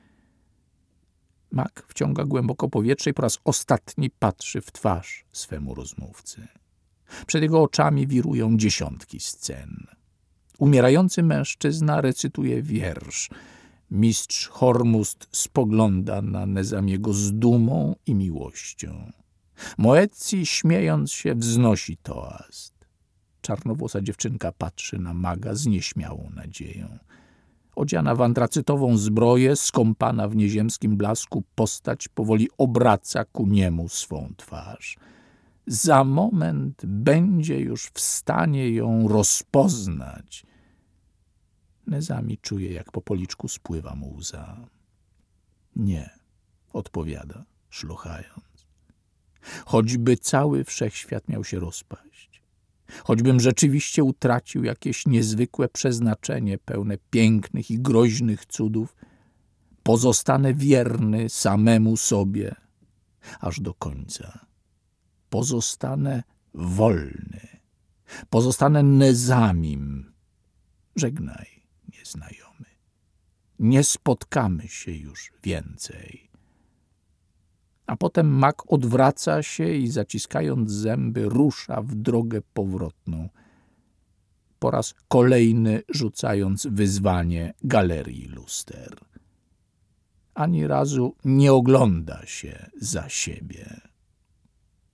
[SPEAKER 1] Mak wciąga głęboko powietrze i po raz ostatni patrzy w twarz swemu rozmówcy. Przed jego oczami wirują dziesiątki scen. Umierający mężczyzna recytuje wiersz. Mistrz Hormuzd spogląda na Nezamiego z dumą i miłością. Moetzi, śmiejąc się, wznosi toast. Czarnowłosa dziewczynka patrzy na maga z nieśmiałą nadzieją. Odziana w antracytową zbroję, skąpana w nieziemskim blasku, postać powoli obraca ku niemu swą twarz. Za moment będzie już w stanie ją rozpoznać. Nezami czuje, jak po policzku spływa mu łza. Nie, odpowiada, szlochając. Choćby cały wszechświat miał się rozpaść, choćbym rzeczywiście utracił jakieś niezwykłe przeznaczenie pełne pięknych i groźnych cudów, pozostanę wierny samemu sobie aż do końca. Pozostanę wolny. Pozostanę Nezamim. Żegnaj, nieznajomy. Nie spotkamy się już więcej. A potem mak odwraca się i zaciskając zęby rusza w drogę powrotną, po raz kolejny rzucając wyzwanie galerii luster. Ani razu nie ogląda się za siebie.